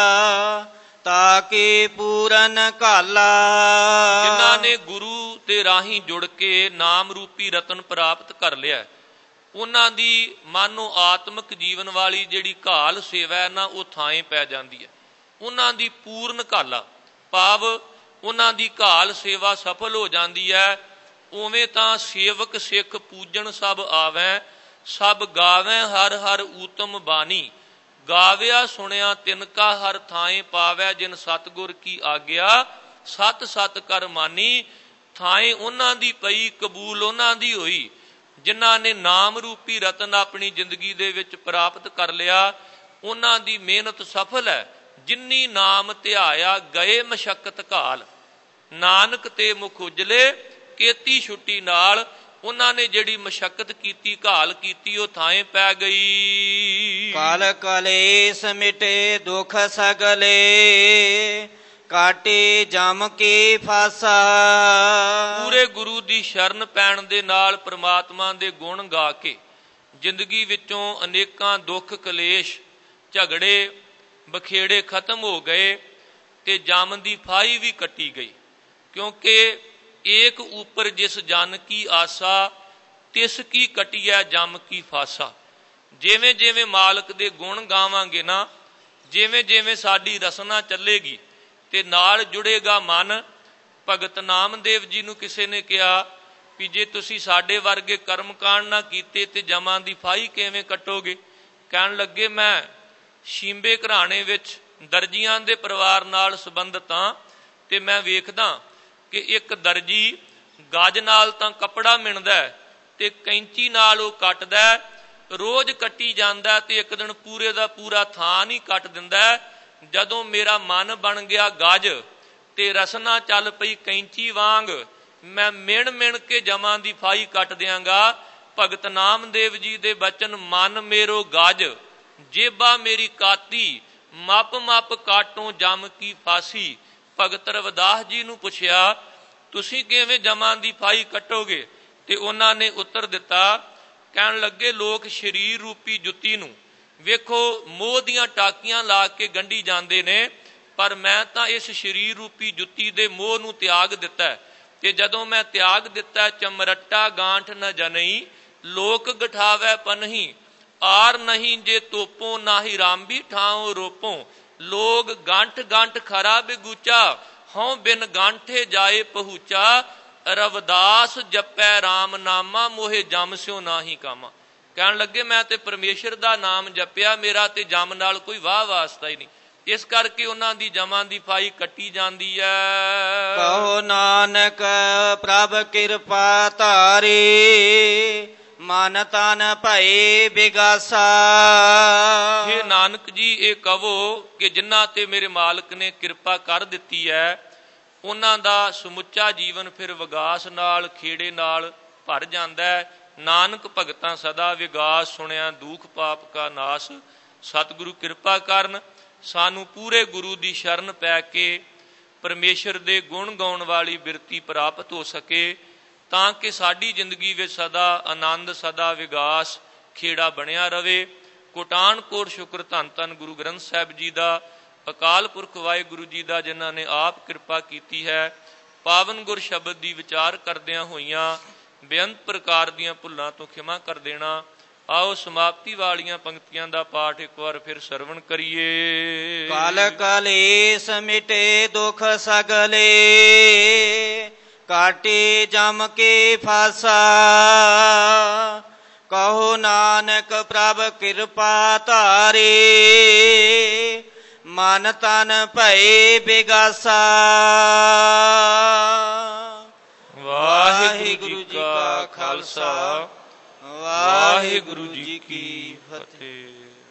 Speaker 1: ਤਾਕੀ ਪੂਰਨ ਘਾਲਾ।
Speaker 2: ਜਿਨ੍ਹਾਂ ਨੇ ਗੁਰੂ ਦੇ ਰਾਹੀਂ ਜੁੜ ਕੇ ਨਾਮ ਰੂਪੀ ਰਤਨ ਪ੍ਰਾਪਤ ਕਰ ਲਿਆ, ਉਹਨਾਂ ਦੀ ਮਾਨੋ ਆਤਮਿਕ ਜੀਵਨ ਵਾਲੀ ਜਿਹੜੀ ਘਾਲ ਸੇਵਾ ਹੈ ਨਾ, ਉਹ ਥਾਂ ਪੈ ਜਾਂਦੀ ਹੈ। ਉਹਨਾਂ ਦੀ ਪੂਰਨ ਘਾਲਾ ਭਾਵ ਉਹਨਾਂ ਦੀ ਘਾਲ ਸੇਵਾ ਸਫਲ ਹੋ ਜਾਂਦੀ ਹੈ। ਉਵੇਂ ਤਾਂ ਸੇਵਕ ਸਿੱਖ ਪੂਜਣ ਸਭ ਆਵੈ, ਸਭ ਗਾਵੈ ਹਰ ਹਰ ਊਤਮ ਬਾਣੀ। ਗਾਵਿਆ ਸੁਣਿਆ ਤਿਨਕਾ ਹਰ ਥਾਏ ਪਾਵੈ, ਜਿਨ ਸਤਿਗੁਰ ਕੀ ਆਗਿਆ ਸਤ ਸਤ ਕਰ ਮਾਨੀ। ਥਾਏ ਉਹਨਾਂ ਦੀ ਪਈ, ਕਬੂਲ ਉਹਨਾਂ ਦੀ ਹੋਈ ਜਿਨ੍ਹਾਂ ਨੇ ਨਾਮ ਰੂਪੀ ਰਤਨ ਆਪਣੀ ਜ਼ਿੰਦਗੀ ਦੇ ਵਿੱਚ ਪ੍ਰਾਪਤ ਕਰ ਲਿਆ। ਉਹਨਾਂ ਦੀ ਮਿਹਨਤ ਸਫਲ ਹੈ। ਜਿੰਨੀ ਨਾਮ ਧਿਆਇਆ ਗਏ ਮਸ਼ੱਕਤ ਘਾਲ, ਨਾਨਕ ਤੇ ਮੁਖ ਉਜਲੇ ਕੀਤੀ ਛੁੱਟੀ ਨਾਲ। ਉਹਨਾਂ ਨੇ ਜਿਹੜੀ ਮਸ਼ੱਕਤ ਕੀਤੀ, ਘਾਲ ਕੀਤੀ, ਉਹ ਥਾਂ ਪੈ ਗਈ।
Speaker 1: ਕਲ ਕਲੇਸ਼ ਮਿਟੇ ਦੁਖ ਸਗਲੇ, ਕਾਟੇ ਜਮ ਕੇ ਫਾਸਾ।
Speaker 2: ਪੂਰੇ ਗੁਰੂ ਦੀ ਸ਼ਰਨ ਪੈਣ ਦੇ ਨਾਲ, ਪ੍ਰਮਾਤਮਾ ਦੇ ਗੁਣ ਗਾ ਕੇ ਜ਼ਿੰਦਗੀ ਵਿੱਚੋਂ ਅਨੇਕਾਂ ਦੁੱਖ ਕਲੇਸ਼ ਝਗੜੇ ਬਖੇੜੇ ਖਤਮ ਹੋ ਗਏ ਤੇ ਜਮ ਦੀ ਫਾਹੀ ਵੀ ਕੱਟੀ ਗਈ। ਕਿਉਂਕਿ ਏਕ ਉਪਰ ਜਿਸ ਜਨ ਕੀ ਆਸਾ, ਤਿਸ ਕੀ ਕਟਿਐ ਜਮ ਕੀ ਫਾਸਾ। ਜਿਵੇਂ ਜਿਵੇਂ ਮਾਲਕ ਦੇ ਗੁਣ ਗਾਵਾਂਗੇ ਨਾ, ਜਿਵੇਂ ਜਿਵੇਂ ਸਾਡੀ ਰਸਨਾ ਚੱਲੇਗੀ ਤੇ ਨਾਲ ਜੁੜੇਗਾ ਮਨ। ਭਗਤ ਨਾਮਦੇਵ ਜੀ ਨੂੰ ਕਿਸੇ ਨੇ ਕਿਹਾ ਵੀ ਜੇ ਤੁਸੀਂ ਸਾਡੇ ਵਰਗੇ ਕਰਮ ਕਾਂਡ ਨਾ ਕੀਤੇ ਤੇ ਜਮਾਂ ਦੀ ਫਾਹੀ ਕਿਵੇਂ ਕੱਟੋਗੇ? ਕਹਿਣ ਲੱਗੇ ਮੈਂ ਸ਼ੀਂਬੇ ਘਰਾਣੇ ਵਿੱਚ ਦਰਜੀਆਂ ਦੇ ਪਰਿਵਾਰ ਨਾਲ ਸੰਬੰਧਿਤ ਹਾਂ ਤੇ ਮੈਂ ਵੇਖਦਾ ਕਿ ਇੱਕ ਦਰਜੀ ਗੱਜ ਨਾਲ ਤਾਂ ਕੱਪੜਾ ਮਿਣਦਾ ਤੇ ਕੈਂਚੀ ਨਾਲ ਉਹ ਕੱਟਦਾ, ਰੋਜ਼ ਕੱਟੀ ਜਾਂਦਾ ਤੇ ਇੱਕ ਦਿਨ ਪੂਰੇ ਦਾ ਪੂਰਾ ਥਾਂ ਨਹੀਂ ਕੱਟ ਦਿੰਦਾ। ਜਦੋਂ ਮੇਰਾ ਮਨ ਬਣ ਗਿਆ ਗੱਜ ਤੇ ਰਸਨਾ ਚੱਲ ਪਈ ਕੈਂਚੀ ਵਾਂਗ, ਮੈਂ ਮਿਣ ਮਿਣ ਕੇ ਜਮਾਂ ਦੀ ਫਾਹੀ ਕੱਟ ਦਿਆਂਗਾ। ਭਗਤ ਨਾਮਦੇਵ ਜੀ ਦੇ ਬਚਨ, ਮਨ ਮੇਰੋ ਗੱਜ ਜੇਬਾ ਮੇਰੀ ਕਾਤੀ, ਮੱਪ ਮੱਪ ਕਾਟੋਂ ਜਮ ਕੀ ਫਾਸੀ। ਭਗਤ ਰਵਿਦਾਸ ਜੀ ਨੂੰ ਪੁੱਛਿਆ ਤੁਸੀਂ ਕਿਵੇਂ ਜਮਾਂ ਦੀ ਫਾਈ ਕੱਟੋਗੇ? ਤੇ ਉਹਨਾਂ ਨੇ ਉੱਤਰ ਦਿੱਤਾ, ਕਹਿਣ ਲੱਗੇ ਲੋਕ ਸਰੀਰ ਰੂਪੀ ਜੁੱਤੀ ਨੂੰ ਵੇਖੋ ਮੋਹ ਦੀਆਂ ਟਾਕੀਆਂ ਲਾ ਕੇ ਗੰਢੀ ਜਾਂਦੇ ਨੇ, ਪਰ ਮੈਂ ਤਾਂ ਇਸ ਸਰੀਰ ਰੂਪੀ ਜੁੱਤੀ ਦੇ ਮੋਹ ਨੂੰ ਤਿਆਗ ਦਿੱਤਾ। ਤੇ ਜਦੋਂ ਮੈਂ ਤਿਆਗ ਦਿੱਤਾ, ਚਮਰੱਟਾ ਗਾਂਠ ਨ ਜਨਈ ਲੋਕ ਗਠਾਵੈ ਪਨਹੀ। ਆਰ ਨਹੀਂ ਜੇ ਤੋਪੋਂ ਨਾਹੀ ਰਾਮਬੀ ਠਾਉ ਰੋਪੋਂ। ਲੋਗ ਗੰਠ ਗੰਠ ਖਰਾ ਬਿਗੂਚਾ ਹਉ ਬਿਨ ਗਾਂਠੇ ਜਾਏ ਪਹੂਚਾ। ਰਵਿਦਾਸ ਜਪੈ ਰਾਮ ਨਾਮਾ ਮੋਹੇ ਜਮ ਸਿਓ ਨਾਹੀ ਕਾਮਾ। ਕਹਿਣ ਲੱਗੇ ਮੈਂ ਤੇ ਪਰਮੇਸ਼ਰ ਦਾ ਨਾਮ ਜਪਿਆ, ਮੇਰਾ ਤੇ ਜਮ ਨਾਲ ਕੋਈ ਵਾਹ ਵਾਸਤਾ ਹੀ ਨਹੀਂ। ਇਸ ਕਰਕੇ ਉਹਨਾਂ ਦੀ ਜਮਾਂ ਦੀ ਫਾਈ ਕੱਟੀ ਜਾਂਦੀ ਹੈ।
Speaker 1: ਕਹੋ ਨਾਨਕ ਪ੍ਰਭ ਕਿਰਪਾ ਧਾਰੀ ਮਨ ਤਨ ਭਏ ਬਿਗਾਸਾ।
Speaker 2: ਇਹ ਨਾਨਕ ਜੀ ਇਹ ਕਹੋ ਕਿ ਜਿਨ੍ਹਾਂ ਤੇ ਮੇਰੇ ਮਾਲਕ ਨੇ ਕਿਰਪਾ ਕਰ ਦਿੱਤੀ ਹੈ, ਉਹਨਾਂ ਦਾ ਸਮੁੱਚਾ ਜੀਵਨ ਫਿਰ ਵਿਗਾਸ ਨਾਲ ਖੇੜੇ ਨਾਲ ਭਰ ਜਾਂਦਾ ਹੈ। ਨਾਨਕ ਭਗਤਾਂ ਸਦਾ ਵਿਗਾਸ ਸੁਣਿਆ ਦੁਖ ਪਾਪ ਕਾ ਨਾਸ। ਸਤਿਗੁਰੂ ਕਿਰਪਾ ਕਰਨ ਸਾਨੂੰ ਪੂਰੇ ਗੁਰੂ ਦੀ ਸ਼ਰਨ ਪੈ ਕੇ ਪਰਮੇਸ਼ਰ ਦੇ ਗੁਣ ਗਾਉਣ ਵਾਲੀ ਬਿਰਤੀ ਪ੍ਰਾਪਤ ਹੋ ਸਕੇ, ਤਾਂ ਕਿ ਸਾਡੀ ਜ਼ਿੰਦਗੀ ਵਿੱਚ ਸਦਾ ਆਨੰਦ ਸਦਾ ਵਿਗਾਸ ਖੇੜਾ ਬਣਿਆ ਰਵੇ। ਕੋਟਾਨ ਕੋਟ ਸ਼ੁਕਰ ਧੰਨ ਧੰਨ ਗੁਰੂ ਗ੍ਰੰਥ ਸਾਹਿਬ ਜੀ ਦਾ, ਅਕਾਲ ਪੁਰਖ ਵਾਹਿਗੁਰੂ ਜੀ ਦਾ, ਜਿਨ੍ਹਾਂ ਨੇ ਆਪ ਕਿਰਪਾ ਕੀਤੀ ਹੈ। ਪਾਵਨ ਗੁਰ ਸ਼ਬਦ ਦੀ ਵਿਚਾਰ ਕਰਦਿਆਂ ਹੋਈਆਂ ਬੇਅੰਤ ਪ੍ਰਕਾਰ ਦੀਆਂ ਭੁੱਲਾਂ ਤੋਂ ਖਿਮਾ ਕਰ ਦੇਣਾ। ਆਓ ਸਮਾਪਤੀ ਵਾਲੀਆਂ ਪੰਕਤੀਆਂ ਦਾ ਪਾਠ ਇੱਕ ਵਾਰ ਫਿਰ ਸਰਵਣ ਕਰੀਏ।
Speaker 1: ਕਲ ਕਲੇਸ਼ ਮਿਟੇ ਦੁਖ ਸਗਲੇ ਕਾਟੇ ਜਮ ਕੇ ਫਾਸਾ। ਕਹੋ ਨਾਨਕ ਪ੍ਰਭ ਕਿਰਪਾ ਧਾਰੇ ਮਨ ਤਨ ਭਏ ਬਿਗਾਸਾ।
Speaker 2: ਵਾਹਿਗੁਰੂ ਜੀ ਕਾ ਖਾਲਸਾ, ਵਾਹਿਗੁਰੂ ਜੀ ਕੀ ਫਤਿਹ।